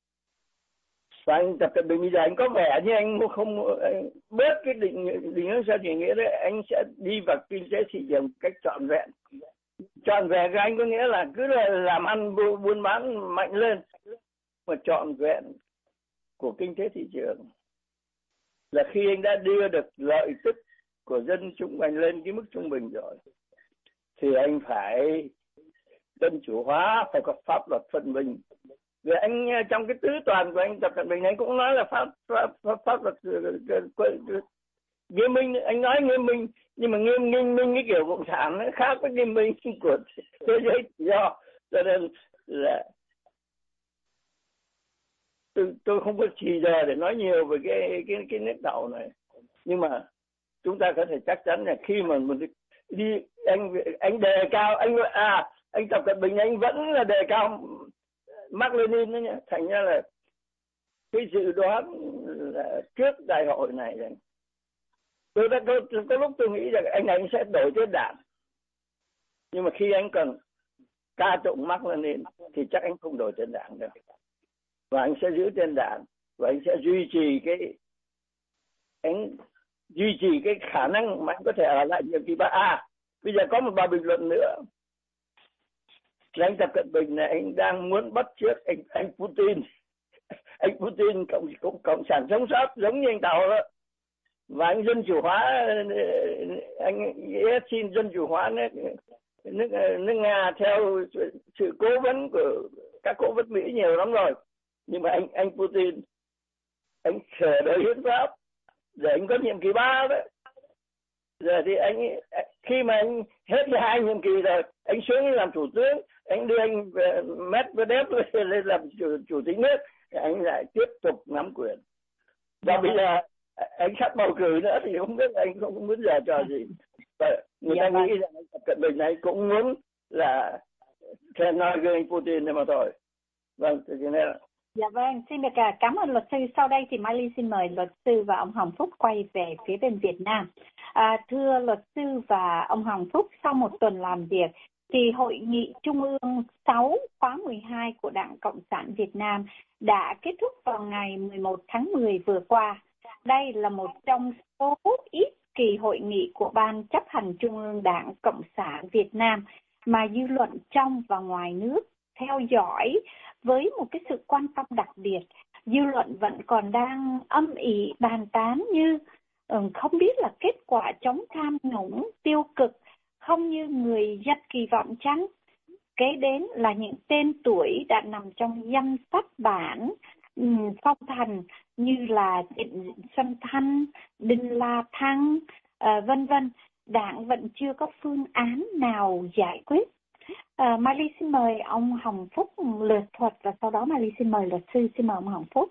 Và anh Tập Cận Bình bây giờ anh có vẻ như anh không anh bớt cái định định hướng xã hội chủ nghĩa đấy, anh sẽ đi vào kinh tế thị trường cách trọn vẹn. Trọn vẹn của anh có nghĩa là cứ là làm ăn buôn bán mạnh lên, mà trọn vẹn của kinh tế thị trường là khi anh đã đưa được lợi tức của dân chúng anh lên cái mức trung bình rồi thì anh phải dân chủ hóa, phải có pháp luật phân minh. Vì anh trong cái tứ toàn của anh Tập Cận Bình anh cũng nói là pháp pháp pháp, pháp luật nghiêm minh. Anh nói nghiêm minh nhưng mà nghiêm nghiêm minh cái kiểu cộng sản nó khác với nghiêm minh của thế giới tự do. Cho nên là tôi tôi không có chỉ giờ để nói nhiều về cái cái cái nước Tàu này, nhưng mà chúng ta có thể chắc chắn là khi mà mình đi anh anh đề cao anh à anh Tập Cận Bình anh vẫn là đề cao Mác Lênin đó nhá. Thành ra là cái dự đoán là trước đại hội này này tôi đã có, có lúc tôi nghĩ rằng anh anh sẽ đổi tên đảng, nhưng mà khi anh còn ca tụng Mác Lênin thì chắc anh không đổi tên đảng đâu, và anh sẽ giữ tên đảng và anh sẽ duy trì cái anh duy trì cái khả năng mà anh có thể ở lại nhiệm kỳ ba. À bây giờ có một bài bình luận nữa là anh Tập Cận Bình này anh đang muốn bắt chước anh anh Putin. Anh Putin cộng cộng cộng sản sống sót giống như anh Tàu đó, và anh dân chủ hóa, anh xin dân chủ hóa nước nước nước Nga theo sự cố vấn của các cố vấn Mỹ nhiều lắm rồi, nhưng mà anh anh Putin anh sửa đổi hiến pháp Rồi anh có nhiệm kỳ ba đấy. Giờ thì anh khi mà anh hết hai nhiệm kỳ rồi, anh xuống anh làm thủ tướng, anh đưa anh Medvedev lên làm chủ, chủ tịch nước, anh lại tiếp tục nắm quyền. Và dạ bây giờ anh sắp bầu cử nữa thì không biết anh không muốn giờ trò gì. Và người dạ ta vâng. nghĩ rằng Tập Cận Bình này cũng muốn là khen nói với anh Putin này mà thôi. Vâng, thì thế là... Dạ vâng, xin được cảm ơn luật sư. Sau đây thì Mai Ly xin mời luật sư và ông Hồng Phúc quay về phía bên Việt Nam. À, thưa luật sư và ông Hồng Phúc, sau một tuần làm việc thì Hội nghị Trung ương sáu khóa mười hai của Đảng Cộng sản Việt Nam đã kết thúc vào ngày mười một tháng mười vừa qua. Đây là một trong số ít kỳ hội nghị của Ban chấp hành Trung ương Đảng Cộng sản Việt Nam mà dư luận trong và ngoài nước theo dõi với một cái sự quan tâm đặc biệt. Dư luận vẫn còn đang âm ỉ bàn tán như ừ, không biết là kết quả chống tham nhũng tiêu cực không như người dân kỳ vọng chăng. Kế đến là những tên tuổi đã nằm trong danh sách bản um, phong thành như là Trịnh Xuân Thanh, Đinh La Thăng, uh, vân vân. Đảng vẫn chưa có phương án nào giải quyết. À, Mai Ly xin mời ông Hồng Phúc lược thuật và sau đó Mai Ly xin mời luật sư. Xin mời ông Hồng Phúc.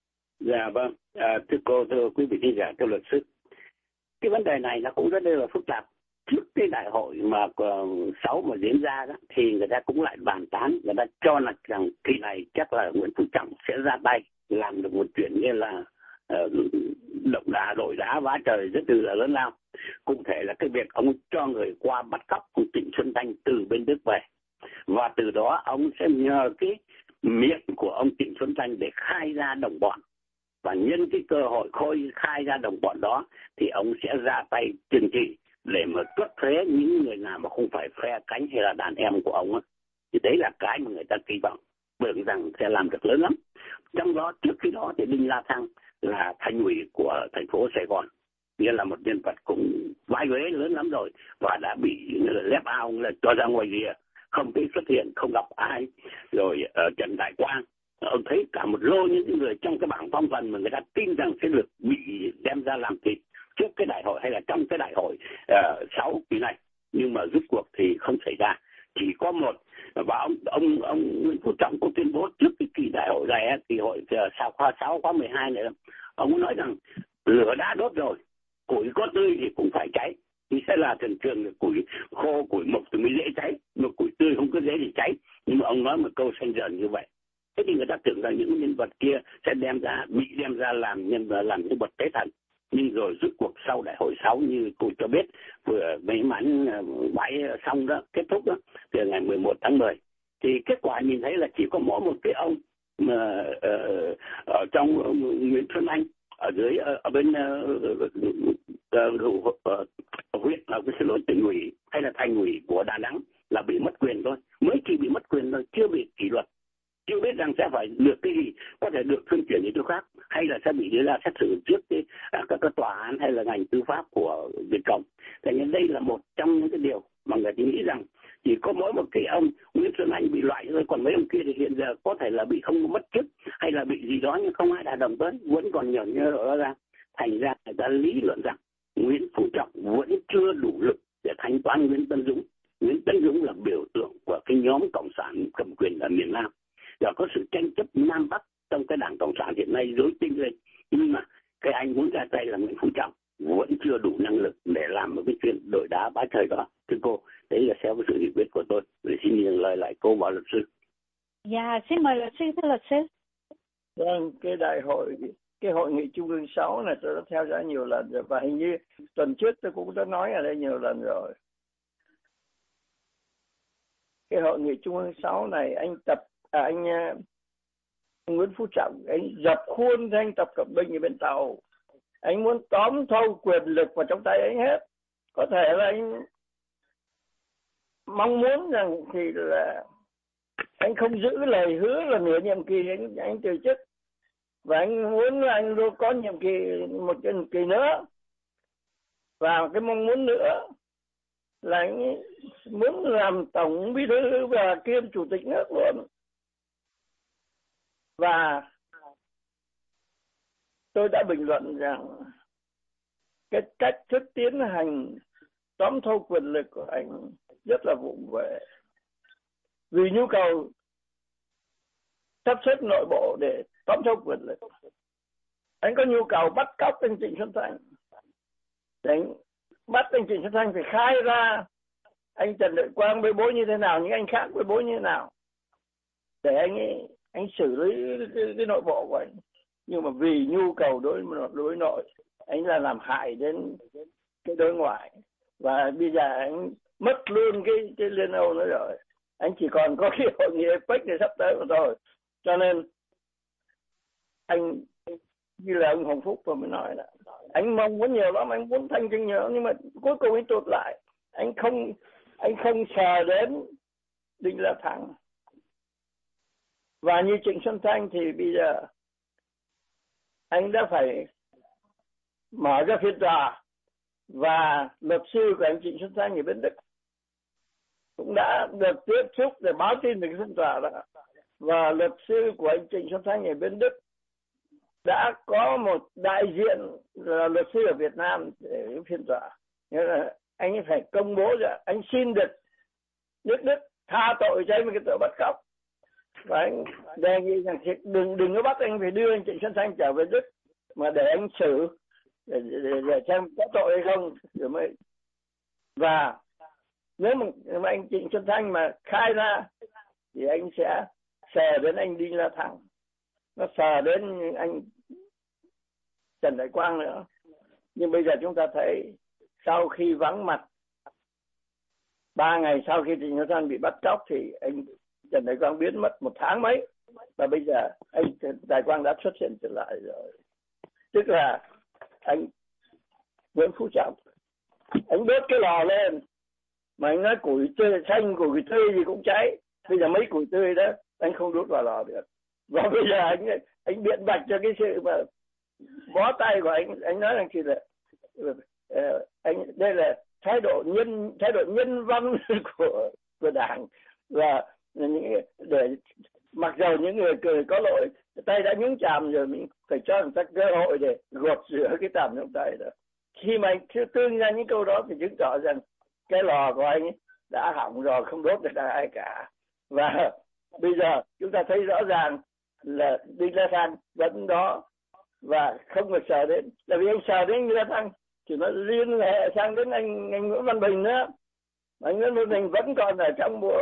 Dạ vâng, à, thưa cô, thưa quý vị khán giả, thưa luật sư. Cái vấn đề này nó cũng rất là phức tạp. Trước cái đại hội mà sáu mà diễn ra đó, thì người ta cũng lại bàn tán, người ta cho là rằng kỳ này chắc là Nguyễn Phú Trọng sẽ ra tay làm được một chuyện như là uh, động đá, đổi đá, vá trời rất là lớn lao. Cụ thể là cái việc ông cho người qua bắt cóc ông Trịnh Xuân Thanh từ bên Đức về. Và từ đó ông sẽ nhờ cái miệng của ông Trịnh Xuân Thanh để khai ra đồng bọn. Và nhân cái cơ hội khôi khai ra đồng bọn đó thì ông sẽ ra tay trừng trị để mà tuất thuế những người nào mà không phải phe cánh hay là đàn em của ông ấy. Thì đấy là cái mà người ta kỳ vọng, tưởng rằng sẽ làm được lớn lắm. Trong đó trước khi đó thì Đinh La Thăng là thành ủy của thành phố Sài Gòn, nghĩa là một nhân vật cũng vai ghế lớn lắm rồi và đã bị lép ao là cho ra ngoài rìa, không thấy xuất hiện, không gặp ai. Rồi uh, Trần Đại Quang, ông thấy cả một lô những người trong cái bảng phong vân mà người ta tin rằng sẽ được bị đem ra làm thịt trước cái đại hội hay là trong cái đại hội uh, sáu kỳ này, nhưng mà rút cuộc thì không xảy ra. Chỉ có một, và ông ông ông Nguyễn Phú Trọng cũng tuyên bố trước cái kỳ đại hội này thì hội sao khóa sáu khóa mười hai này, ông nói rằng lửa đã đốt rồi, củi có tươi thì cũng phải cháy. Thì sẽ là thường thường là củi khô, củi mục thì mới dễ cháy, mà củi tươi không có dễ thì cháy. Nhưng mà ông nói một câu xanh dần như vậy. Thế thì người ta tưởng rằng những nhân vật kia sẽ đem ra, bị đem ra làm nhân làm nhân vật tế thần. Nhưng rồi rút cuộc sau đại hội sáu như cô cho biết, vừa may mắn bãi xong đó, kết thúc đó, từ ngày mười một tháng mười. Thì kết quả nhìn thấy là chỉ có mỗi một cái ông mà uh, ở trong uh, Nguyễn Xuân Anh, ở dưới ở, ở bên uh, uh, uh, huyện ở cái xin lỗi tỉnh ủy hay là thành ủy của Đà Nẵng là bị mất quyền thôi, mới chỉ bị mất quyền thôi, chưa bị kỷ luật, chưa biết rằng sẽ phải được cái gì, có thể được phân chuyển đến chỗ khác hay là sẽ bị đưa ra xét xử trước cái các cái tòa án hay là ngành tư pháp của Việt Cộng. Thế nên đây là một trong những cái điều mà người ta nghĩ rằng chỉ có mỗi một cái ông Nguyễn Xuân Anh bị loại thôi, còn mấy ông kia thì hiện giờ có thể là bị không mất chức hay là bị gì đó nhưng không ai đã đồng tới, vẫn còn nhởn nhơ rõ ra. Thành ra người ta lý luận rằng Nguyễn Phú Trọng vẫn chưa đủ lực để thanh toán Nguyễn Tân Dũng. Nguyễn Tân Dũng là biểu tượng của cái nhóm cộng sản cầm quyền ở miền Nam. Giờ có sự tranh chấp Nam Bắc trong cái đảng cộng sản hiện nay rối tinh lên, nhưng mà cái anh muốn ra tay là Nguyễn Phú Trọng vẫn chưa đủ năng lực để làm một cái chuyện đổi đá bá trời đó. Thưa cô, đấy là theo cái sự hiểu biết của tôi. Để xin nhận lời lại cô và luật sư. Dạ, xin mời luật sư, thưa luật sư. Vâng, cái đại hội, cái hội nghị Trung ương sáu này tôi đã theo dõi nhiều lần rồi, và hình như tuần trước tôi cũng đã nói ở đây nhiều lần rồi. Cái hội nghị Trung ương sáu này anh tập à, anh, anh Nguyễn Phú Trọng anh dập khuôn cho anh Tập Cận Bình ở bên Tàu. Anh muốn tóm thâu quyền lực vào trong tay anh hết. Có thể là anh mong muốn rằng thì là anh không giữ lời hứa là nửa nhiệm kỳ anh anh từ chức, và anh muốn là anh luôn có nhiệm kỳ một nhiệm kỳ nữa. Và cái mong muốn nữa là anh muốn làm tổng bí thư và kiêm chủ tịch nước luôn. Và tôi đã bình luận rằng cái cách thức tiến hành tóm thâu quyền lực của anh rất là vụng về, vì nhu cầu sắp xếp nội bộ để tóm thâu quyền lực. Anh có nhu cầu bắt cóc anh Trịnh Xuân Thanh, anh bắt anh Trịnh Xuân Thanh phải khai ra anh Trần Đại Quang với bố như thế nào, những anh khác với bố như thế nào, để anh ấy, anh xử lý cái, cái nội bộ của anh. Nhưng mà vì nhu cầu đối đối nội, anh là làm hại đến cái đối ngoại, và bây giờ anh mất luôn cái, cái Liên Âu nữa rồi. Anh chỉ còn có cái hội nghị a pếch để sắp tới mà thôi. Cho nên anh như là ông Hồng Phúc vừa mới nói là anh mong muốn nhiều lắm, anh muốn thanh trừng nhiều, nhưng mà cuối cùng anh tụt lại. Anh không anh không sờ đến Đinh La Thăng. Và như Trịnh Xuân Thanh thì bây giờ anh đã phải mở ra phiên tòa, và luật sư của anh Trịnh Xuân Thanh ở bên Đức cũng đã được tiếp xúc để báo tin về cái phiên tòa đó. Và luật sư của anh Trịnh Xuân Thanh ở bên Đức đã có một đại diện là luật sư ở Việt Nam để cái phiên tòa. Nghĩa là anh ấy phải công bố ra, anh xin được nước Đức tha tội cho anh cái tội bắt cóc. Và anh đề nghị rằng đừng đừng có bắt anh, phải đưa anh Trịnh Xuân Thanh trở về Đức mà để anh xử, để, để, để xem có tội hay không rồi mới. Và nếu mà, mà anh Trịnh Xuân Thanh mà khai ra thì anh sẽ sờ đến anh Đinh La Thăng, nó sờ đến anh Trần Đại Quang nữa. Nhưng bây giờ chúng ta thấy sau khi vắng mặt ba ngày sau khi Trịnh Xuân Thanh bị bắt cóc thì anh Trần Đại Quang biến mất một tháng mấy, và bây giờ anh Đại Quang đã xuất hiện trở lại rồi. Tức là anh Nguyễn Phú Trọng, anh đốt cái lò lên mà anh nói củi tươi xanh, củi tươi gì cũng cháy. Bây giờ mấy củi tươi đó anh không đốt vào lò được. Và bây giờ anh anh biện bạch cho cái sự mà bó tay của anh. Anh nói rằng thì là uh, anh đây là thái độ nhân thái độ nhân văn của của Đảng, và để mặc dầu những người cười có lỗi, tay đã nhúng chàm rồi, mình phải cho người ta cơ hội để gột rửa cái tàm trong tay đó. Khi mà anh tương ra những câu đó thì chứng tỏ rằng cái lò của anh đã hỏng rồi, không đốt được ai cả. Và bây giờ chúng ta thấy rõ ràng là Đinh La Thăng vẫn đó và không được sờ đến, là vì anh sờ đến Đinh La Thăng thì nó liên hệ sang đến anh, anh Nguyễn Văn Bình nữa. Anh Nguyễn Văn Bình vẫn còn ở trong bộ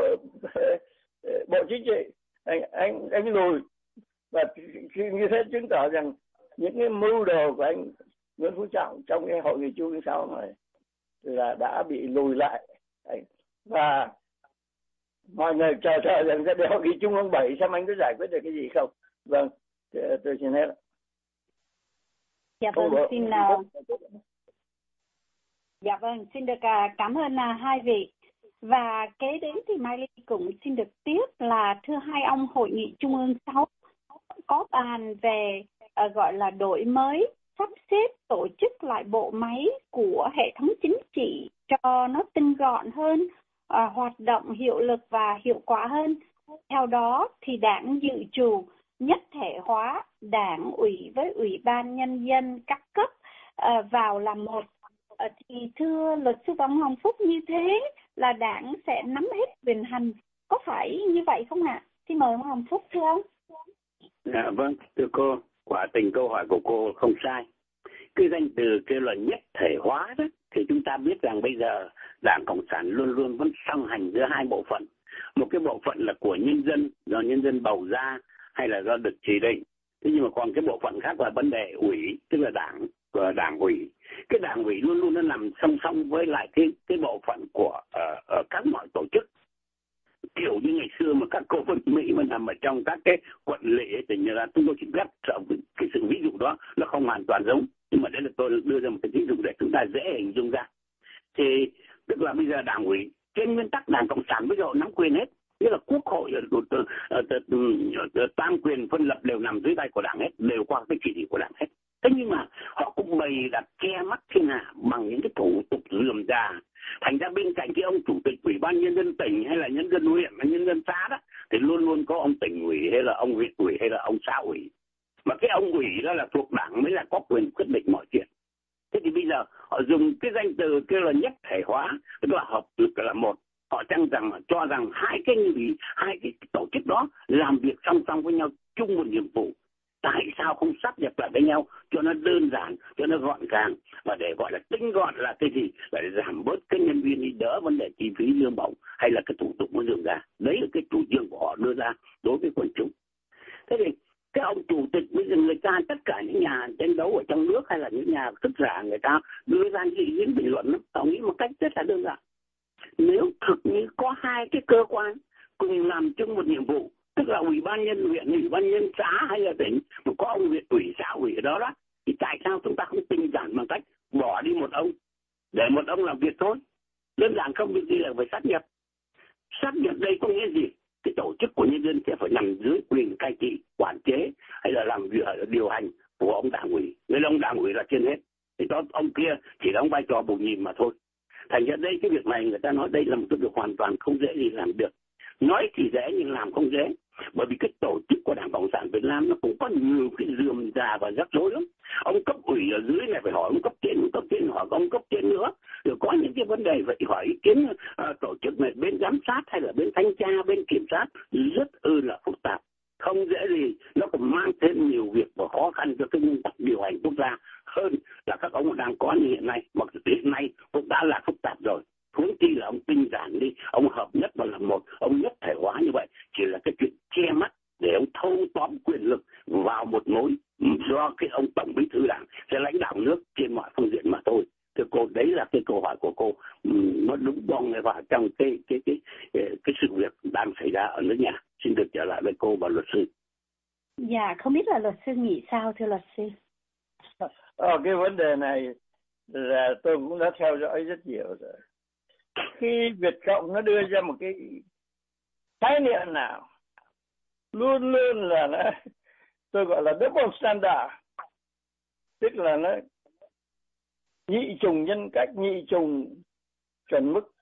bộ chính trị, anh anh anh lùi, và như thế chứng tỏ rằng những cái mưu đồ của anh Nguyễn Phú Trọng trong cái hội nghị Trung ương sáu này là đã bị lùi lại. Và mọi người chờ chờ rằng sẽ để hội nghị Trung ương bảy xem anh có giải quyết được cái gì không. Vâng, tôi xin hết. Dạ vâng, Ủa, xin uh... dạ vâng, xin được uh, cảm ơn uh, hai vị. Và kế đến thì Mai Ly cũng xin được tiếp là thưa hai ông, hội nghị Trung ương sáu có bàn về uh, gọi là đổi mới, sắp xếp tổ chức lại bộ máy của hệ thống chính trị cho nó tinh gọn hơn, uh, hoạt động hiệu lực và hiệu quả hơn. Theo đó thì Đảng dự trù nhất thể hóa Đảng ủy với Ủy ban Nhân dân các cấp uh, vào làm một. Uh, thì thưa luật sư Tổng Hồng Phúc, như thế là Đảng sẽ nắm hết quyền hành, có phải như vậy không ạ? À? Xin mời ông Hồng Phúc thưa ông. Dạ vâng, thưa cô, quả tình câu hỏi của cô không sai. Cái danh từ kêu là nhất thể hóa đó, thì chúng ta biết rằng bây giờ Đảng Cộng sản luôn luôn vẫn song hành giữa hai bộ phận. Một cái bộ phận là của nhân dân, do nhân dân bầu ra hay là do được chỉ định. Thế nhưng mà còn cái bộ phận khác là vấn đề ủy, tức là đảng, của đảng ủy. Cái đảng ủy luôn luôn nó nằm song song với lại cái cái bộ phận của uh, uh, các mọi tổ chức. Kiểu như ngày xưa mà các cô phân Mỹ mà nằm ở trong các cái quận lỵ ấy, thì như là chúng tôi chỉ rất sợ cái sự ví dụ đó nó không hoàn toàn giống, nhưng mà đấy là tôi đưa ra một cái ví dụ để chúng ta dễ hình dung ra. Thì tức là bây giờ đảng ủy trên nguyên tắc Đảng Cộng sản bây giờ nắm quyền hết, nghĩa là quốc hội tam quyền phân lập đều nằm dưới tay của Đảng hết, đều qua cái chỉ thị của Đảng hết. Thế nhưng mà họ cũng bày đặt che mắt thiên hạ bằng những cái thủ tục rườm rà. Thành ra bên cạnh cái ông chủ tịch ủy ban nhân dân tỉnh hay là nhân dân huyện hay nhân dân xã đó thì luôn luôn có ông tỉnh ủy hay là ông huyện ủy hay là ông xã ủy. Mà cái ông ủy đó là thuộc Đảng mới là có quyền quyết định mọi chuyện. Thế thì bây giờ họ dùng cái danh từ kêu là nhất thể hóa, tức là hợp lực là một. Họ chăng rằng cho rằng hai cái người, hai cái tổ chức đó làm việc song song với nhau chung một nhiệm vụ. Tại sao không sắp nhập lại với nhau cho nó đơn giản, cho nó gọn gàng, và để gọi là tinh gọn là cái gì, là để giảm bớt cái nhân viên đi, đỡ vấn đề chi phí lương bổng hay là cái thủ tục nó dường ra. Đấy là cái chủ trương của họ đưa ra đối với quần chúng. Thế thì cái ông chủ tịch bây giờ người ta, tất cả những nhà tranh đấu ở trong nước hay là những nhà thức giả, người ta đưa ra những ý kiến bình luận, họ nghĩ một cách rất là đơn giản. Nếu thực như có hai cái cơ quan cùng làm chung một nhiệm vụ, tức là ủy ban nhân huyện, ủy ban nhân xã hay là tỉnh, mà có ông huyện ủy, xã ủy ở đó đó, thì tại sao chúng ta không tinh giản bằng cách bỏ đi một ông, để một ông làm việc thôi? Đơn giản không việc gì là phải sát nhập. Sát nhập đây có nghĩa gì? Cái tổ chức của nhân dân sẽ phải nằm dưới quyền cai trị, quản chế hay là làm việc điều hành của ông đảng ủy. Người ông đảng ủy là trên hết, thì đó ông kia chỉ đóng vai trò bù nhìn mà thôi. Thành ra đây cái việc này người ta nói đây là một cái việc hoàn toàn không dễ gì làm được. Nói thì dễ nhưng làm không dễ. Bởi vì cái tổ chức của Đảng Cộng sản Việt Nam nó cũng có nhiều cái rườm rà và rắc rối lắm. Ông cấp ủy ở dưới này phải hỏi ông cấp trên, ông cấp trên hỏi ông cấp trên nữa. Rồi có những cái vấn đề phải hỏi ý kiến uh, tổ chức này, bên giám sát hay là bên thanh tra, bên kiểm soát, rất ư là phức tạp. Không dễ gì, nó còn mang thêm nhiều việc và khó khăn cho cái nguyên tắc điều hành quốc gia hơn là các ông đang có như hiện nay. Mặc dù hiện nay cũng đã là phức tạp rồi. Huống chi là ông tinh giản đi, ông hợp nhất vào làm một, ông nhất thể hóa như vậy chỉ là cái chuyện che mắt để ông thâu tóm quyền lực vào một mối do cái ông tổng bí thư đảng sẽ lãnh đạo nước trên mọi phương diện mà thôi. Thì cô, đấy là cái câu hỏi của cô, nó đúng bong vào trong cái cái cái cái, cái sự việc đang xảy ra ở nước nhà. Xin được trở lại với cô và luật sư. Dạ, không biết là luật sư nghĩ sao thưa luật sư? Ờ, cái vấn đề này là tôi cũng đã theo dõi rất nhiều rồi. Khi Việt Cộng nó đưa ra một cái khái niệm nào, luôn luôn là nó, tôi gọi là double standard, tức là nó nhị trùng nhân cách, nhị trùng chuẩn mức.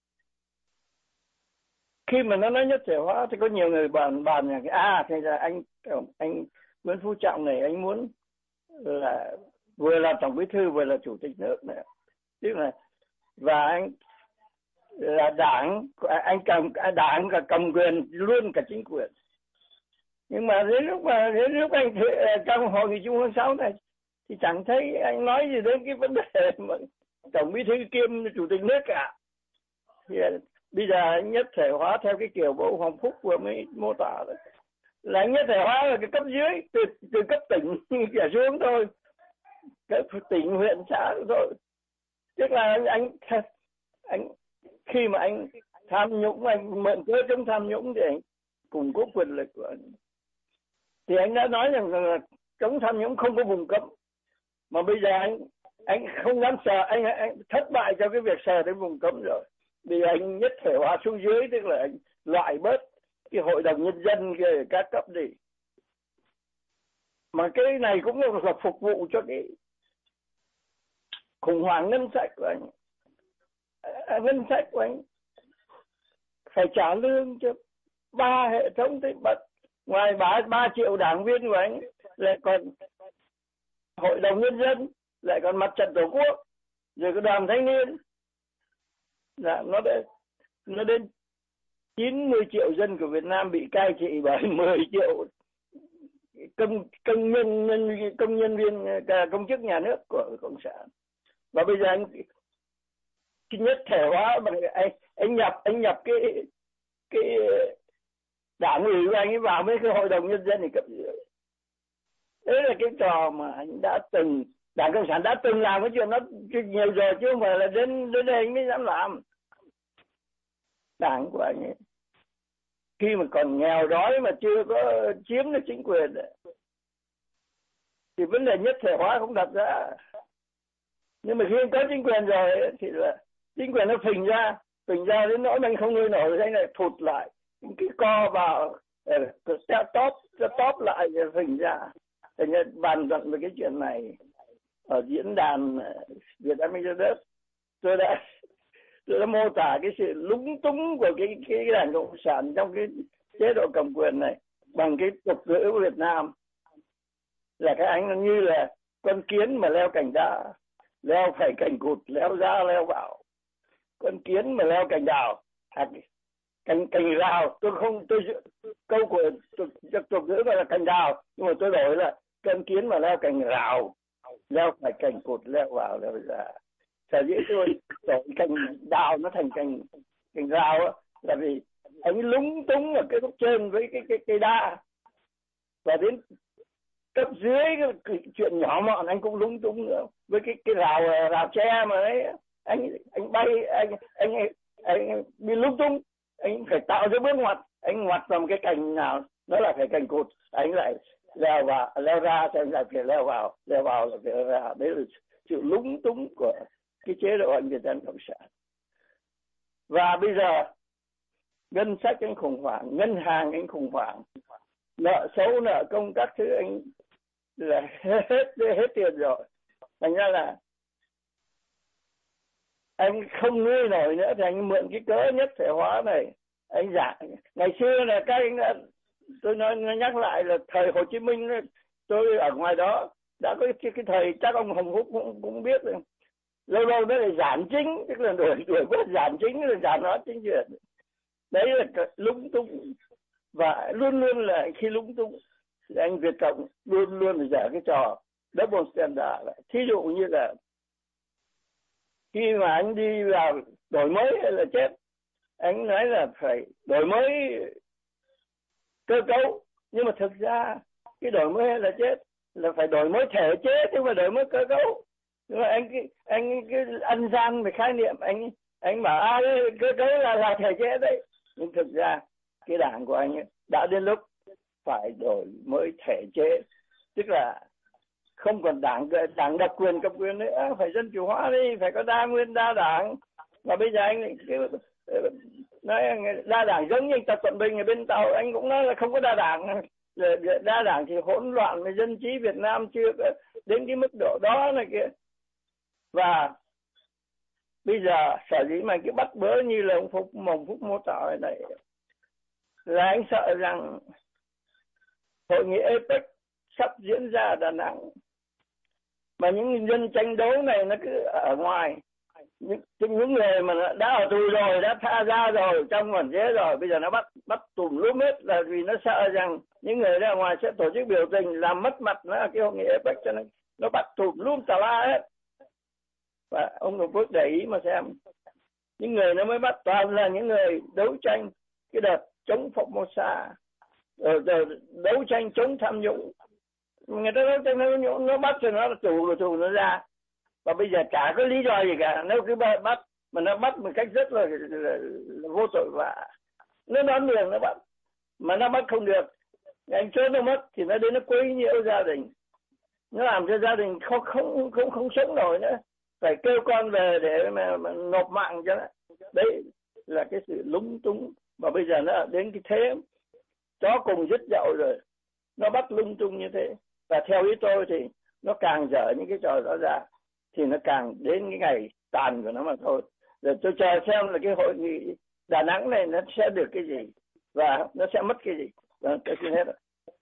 Khi mà nó nói nhất thể hóa thì có nhiều người bàn bàn rằng à thì là anh anh Nguyễn Phú Trọng này anh muốn là vừa là tổng bí thư vừa là chủ tịch nước này, tức là và anh là đảng, anh cầm đảng cả cầm quyền luôn cả chính quyền. Nhưng mà đến lúc mà đến lúc anh trong hội nghị trung ương sáu này thì chẳng thấy anh nói gì đến cái vấn đề mà tổng bí thư kiêm chủ tịch nước cả. Thì bây giờ anh nhất thể hóa theo cái kiểu bộ Hoàng Phúc vừa mới mô tả đấy, là anh nhất thể hóa là cái cấp dưới, từ từ cấp tỉnh trở xuống thôi, cấp tỉnh huyện xã thôi. Tức là anh anh, anh khi mà anh tham nhũng, anh mượn cớ chống tham nhũng để anh củng cố quyền lực của anh, thì anh đã nói rằng là chống tham nhũng không có vùng cấm. Mà bây giờ anh anh không dám sờ, anh, anh thất bại cho cái việc sờ đến vùng cấm rồi. Bây giờ anh nhất thể hóa xuống dưới, tức là anh loại bớt cái hội đồng nhân dân kia các cấp đi. Mà cái này cũng là phục vụ cho cái khủng hoảng ngân sách của anh. À, ngân sách của anh phải trả lương cho ba hệ thống thế bật, ngoài ba ba triệu đảng viên của anh lại còn hội đồng nhân dân, lại còn mặt trận tổ quốc, rồi cái đoàn thanh niên. Dạ, nó đến nó đến chín mươi triệu dân của Việt Nam bị cai trị bởi mười triệu công công nhân công nhân viên công chức nhà nước của cộng sản. Và bây giờ anh nhất thể hóa bằng anh anh nhập anh nhập cái cái đảng ủy của anh ấy vào mấy cái hội đồng nhân dân thì cấp dưới. Đấy là cái trò mà anh đã từng, Đảng Cộng sản đã từng làm cái chuyện đó nhiều rồi, chứ không phải là đến đến đây anh mới dám làm. Đảng của anh ấy khi mà còn nghèo đói mà chưa có chiếm được chính quyền thì vấn đề nhất thể hóa không đặt ra. Nhưng mà khi anh có chính quyền rồi thì là chính quyền nó phình ra, phình ra đến nỗi anh không nuôi nổi, anh lại thụt lại, cái co vào top top lại rồi phình ra. Thành ra bàn luận về cái chuyện này ở diễn đàn Việt Nam Exodus, tôi đã tôi đã mô tả cái sự lúng túng của cái cái Đảng Cộng sản trong cái chế độ cầm quyền này bằng cái tục ngữ của Việt Nam là các anh như là con kiến mà leo cành đa, leo phải cành cụt, leo ra leo vào. Con kiến mà leo cành đào, à, cành cành rào, tôi không tôi câu của tục ngữ gọi là cành đào, nhưng mà tôi đổi là con kiến mà leo cành rào, leo phải cành cụt, leo vào leo ra. Sở dĩ tôi đổi cành đào nó thành cành cành rào á, là vì anh lúng túng ở cái gốc trên với cái cái cây đa, và đến cấp dưới cái chuyện nhỏ mọn anh cũng lúng túng nữa với cái cái rào rào tre mà đấy, anh anh bay anh anh anh, anh bị lúng túng, anh phải tạo ra bước ngoặt, anh ngoặt vào một cái cành nào nó là phải cành cụt, anh lại leo vào leo ra, thì anh lại phải leo vào leo vào là phải leo ra. Đấy là sự lúng túng của cái chế độ anh Việt Nam Cộng sản. Và bây giờ ngân sách anh khủng hoảng, ngân hàng anh khủng hoảng, nợ xấu nợ công các thứ anh là hết hết tiền rồi, thành ra là anh không nuôi nổi nữa, thì anh mượn cái cớ nhất thể hóa này anh giả. Ngày xưa là các anh đã, tôi nói nhắc lại là thời Hồ Chí Minh, tôi ở ngoài đó đã có cái, cái thời chắc ông Hồng Phúc cũng, cũng biết rồi. Lâu lâu nó là giản chính, tức là đuổi đuổi bớt giản chính là giản hóa chính chuyện. Đấy là lúng túng, và luôn luôn là khi lúng túng thì anh Việt Cộng luôn luôn là dở cái trò double standard. Thí dụ như là khi mà anh đi vào đổi mới hay là chết, anh nói là phải đổi mới cơ cấu, nhưng mà thực ra cái đổi mới hay là chết là phải đổi mới thể chế chứ không phải đổi mới cơ cấu. Nhưng mà anh anh cứ ăn gian về khái niệm, anh anh bảo à, cơ cấu là là thể chế đấy, nhưng thực ra cái đảng của anh ấy, đã đến lúc phải đổi mới thể chế, tức là không còn đảng đảng đặc quyền cấp quyền nữa, phải dân chủ hóa đi, phải có đa nguyên đa đảng. Mà bây giờ anh cái, nói đa đảng giống như anh Tập Cận Bình ở bên Tàu, anh cũng nói là không có đa đảng. Đa đảng thì hỗn loạn, với dân trí Việt Nam chưa đến cái mức độ đó này kia. Và bây giờ sở dĩ mà cái bắt bớ như là ông Phúc Mồng Phúc mô tả này là anh sợ rằng hội nghị a pếch sắp diễn ra ở Đà Nẵng, mà những dân tranh đấu này nó cứ ở ngoài, những, những người mà đã ở tù rồi, đã tha ra rồi, trong quản chế rồi, bây giờ nó bắt bắt tùm lum hết, là vì nó sợ rằng những người ra ngoài sẽ tổ chức biểu tình làm mất mặt nó cái hội nghị a pếch, cho nên nó bắt tùm lum tà la hết. Và ông Hồng Phước để ý mà xem, những người nó mới bắt toàn là những người đấu tranh cái đợt chống Formosa, rồi, rồi đấu tranh chống tham nhũng. Người ta đấu tranh tham nhũng, nó bắt rồi nó là tù rồi tù nó ra. Và bây giờ chả có lý do gì cả, nếu cứ bắt mà nó bắt một cách rất là, là, là, là vô tội vạ. Nó đón đường nó bắt, mà nó bắt không được, anh trốn nó mất thì nó đến nó quấy nhiễu gia đình, nó làm cho gia đình không không không không sống nổi nữa, phải kêu con về để mà, mà nộp mạng cho nó. Đấy là cái sự lúng túng. Và bây giờ nó đến cái thế chó cùng dứt dậu rồi, nó bắt lung tung như thế. Và theo ý tôi thì nó càng dở những cái trò đó ra thì nó càng đến cái ngày tàn của nó mà thôi. Rồi tôi chờ xem là cái hội nghị Đà Nẵng này nó sẽ được cái gì và nó sẽ mất cái gì. Đó, tôi xin hết rồi.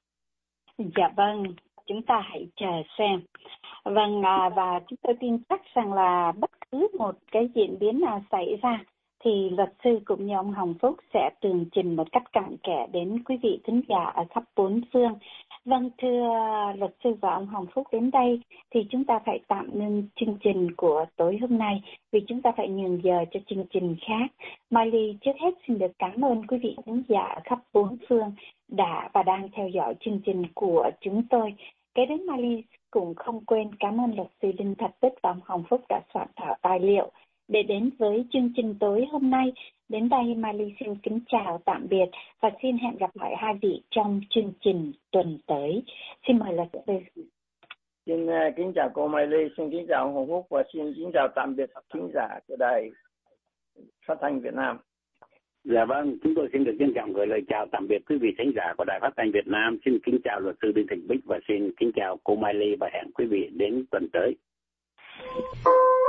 Dạ vâng, chúng ta hãy chờ xem. Vâng, à, và chúng tôi tin chắc rằng là bất cứ một cái diễn biến nào xảy ra thì luật sư cũng như ông Hồng Phúc sẽ tường trình một cách cặn kẽ đến quý vị thính giả ở khắp bốn phương. Vâng, thưa luật sư và ông Hồng Phúc, đến đây thì chúng ta phải tạm ngưng chương trình của tối hôm nay vì chúng ta phải nhường giờ cho chương trình khác. Miley trước hết xin được cảm ơn quý vị thính giả ở khắp bốn phương đã và đang theo dõi chương trình của chúng tôi. Kế đến Miley cũng không quên cảm ơn luật sư Đinh Thạch Tích và ông Hồng Phúc đã soạn thảo tài liệu để đến với chương trình tối hôm nay. Đến đây Miley xin kính chào tạm biệt và xin hẹn gặp lại hai vị trong chương trình tuần tới. Xin mời luật sư. Xin uh, kính chào cô Miley, xin kính chào ông Hồng Phúc và xin kính chào tạm biệt khán giả của đài phát thanh Việt Nam. Dạ vâng, chúng tôi xin được trân trọng gửi lời chào tạm biệt quý vị khán giả của đài phát thanh Việt Nam. Xin kính chào luật sư Đinh Thạch Bích và xin kính chào cô Miley và hẹn quý vị đến tuần tới.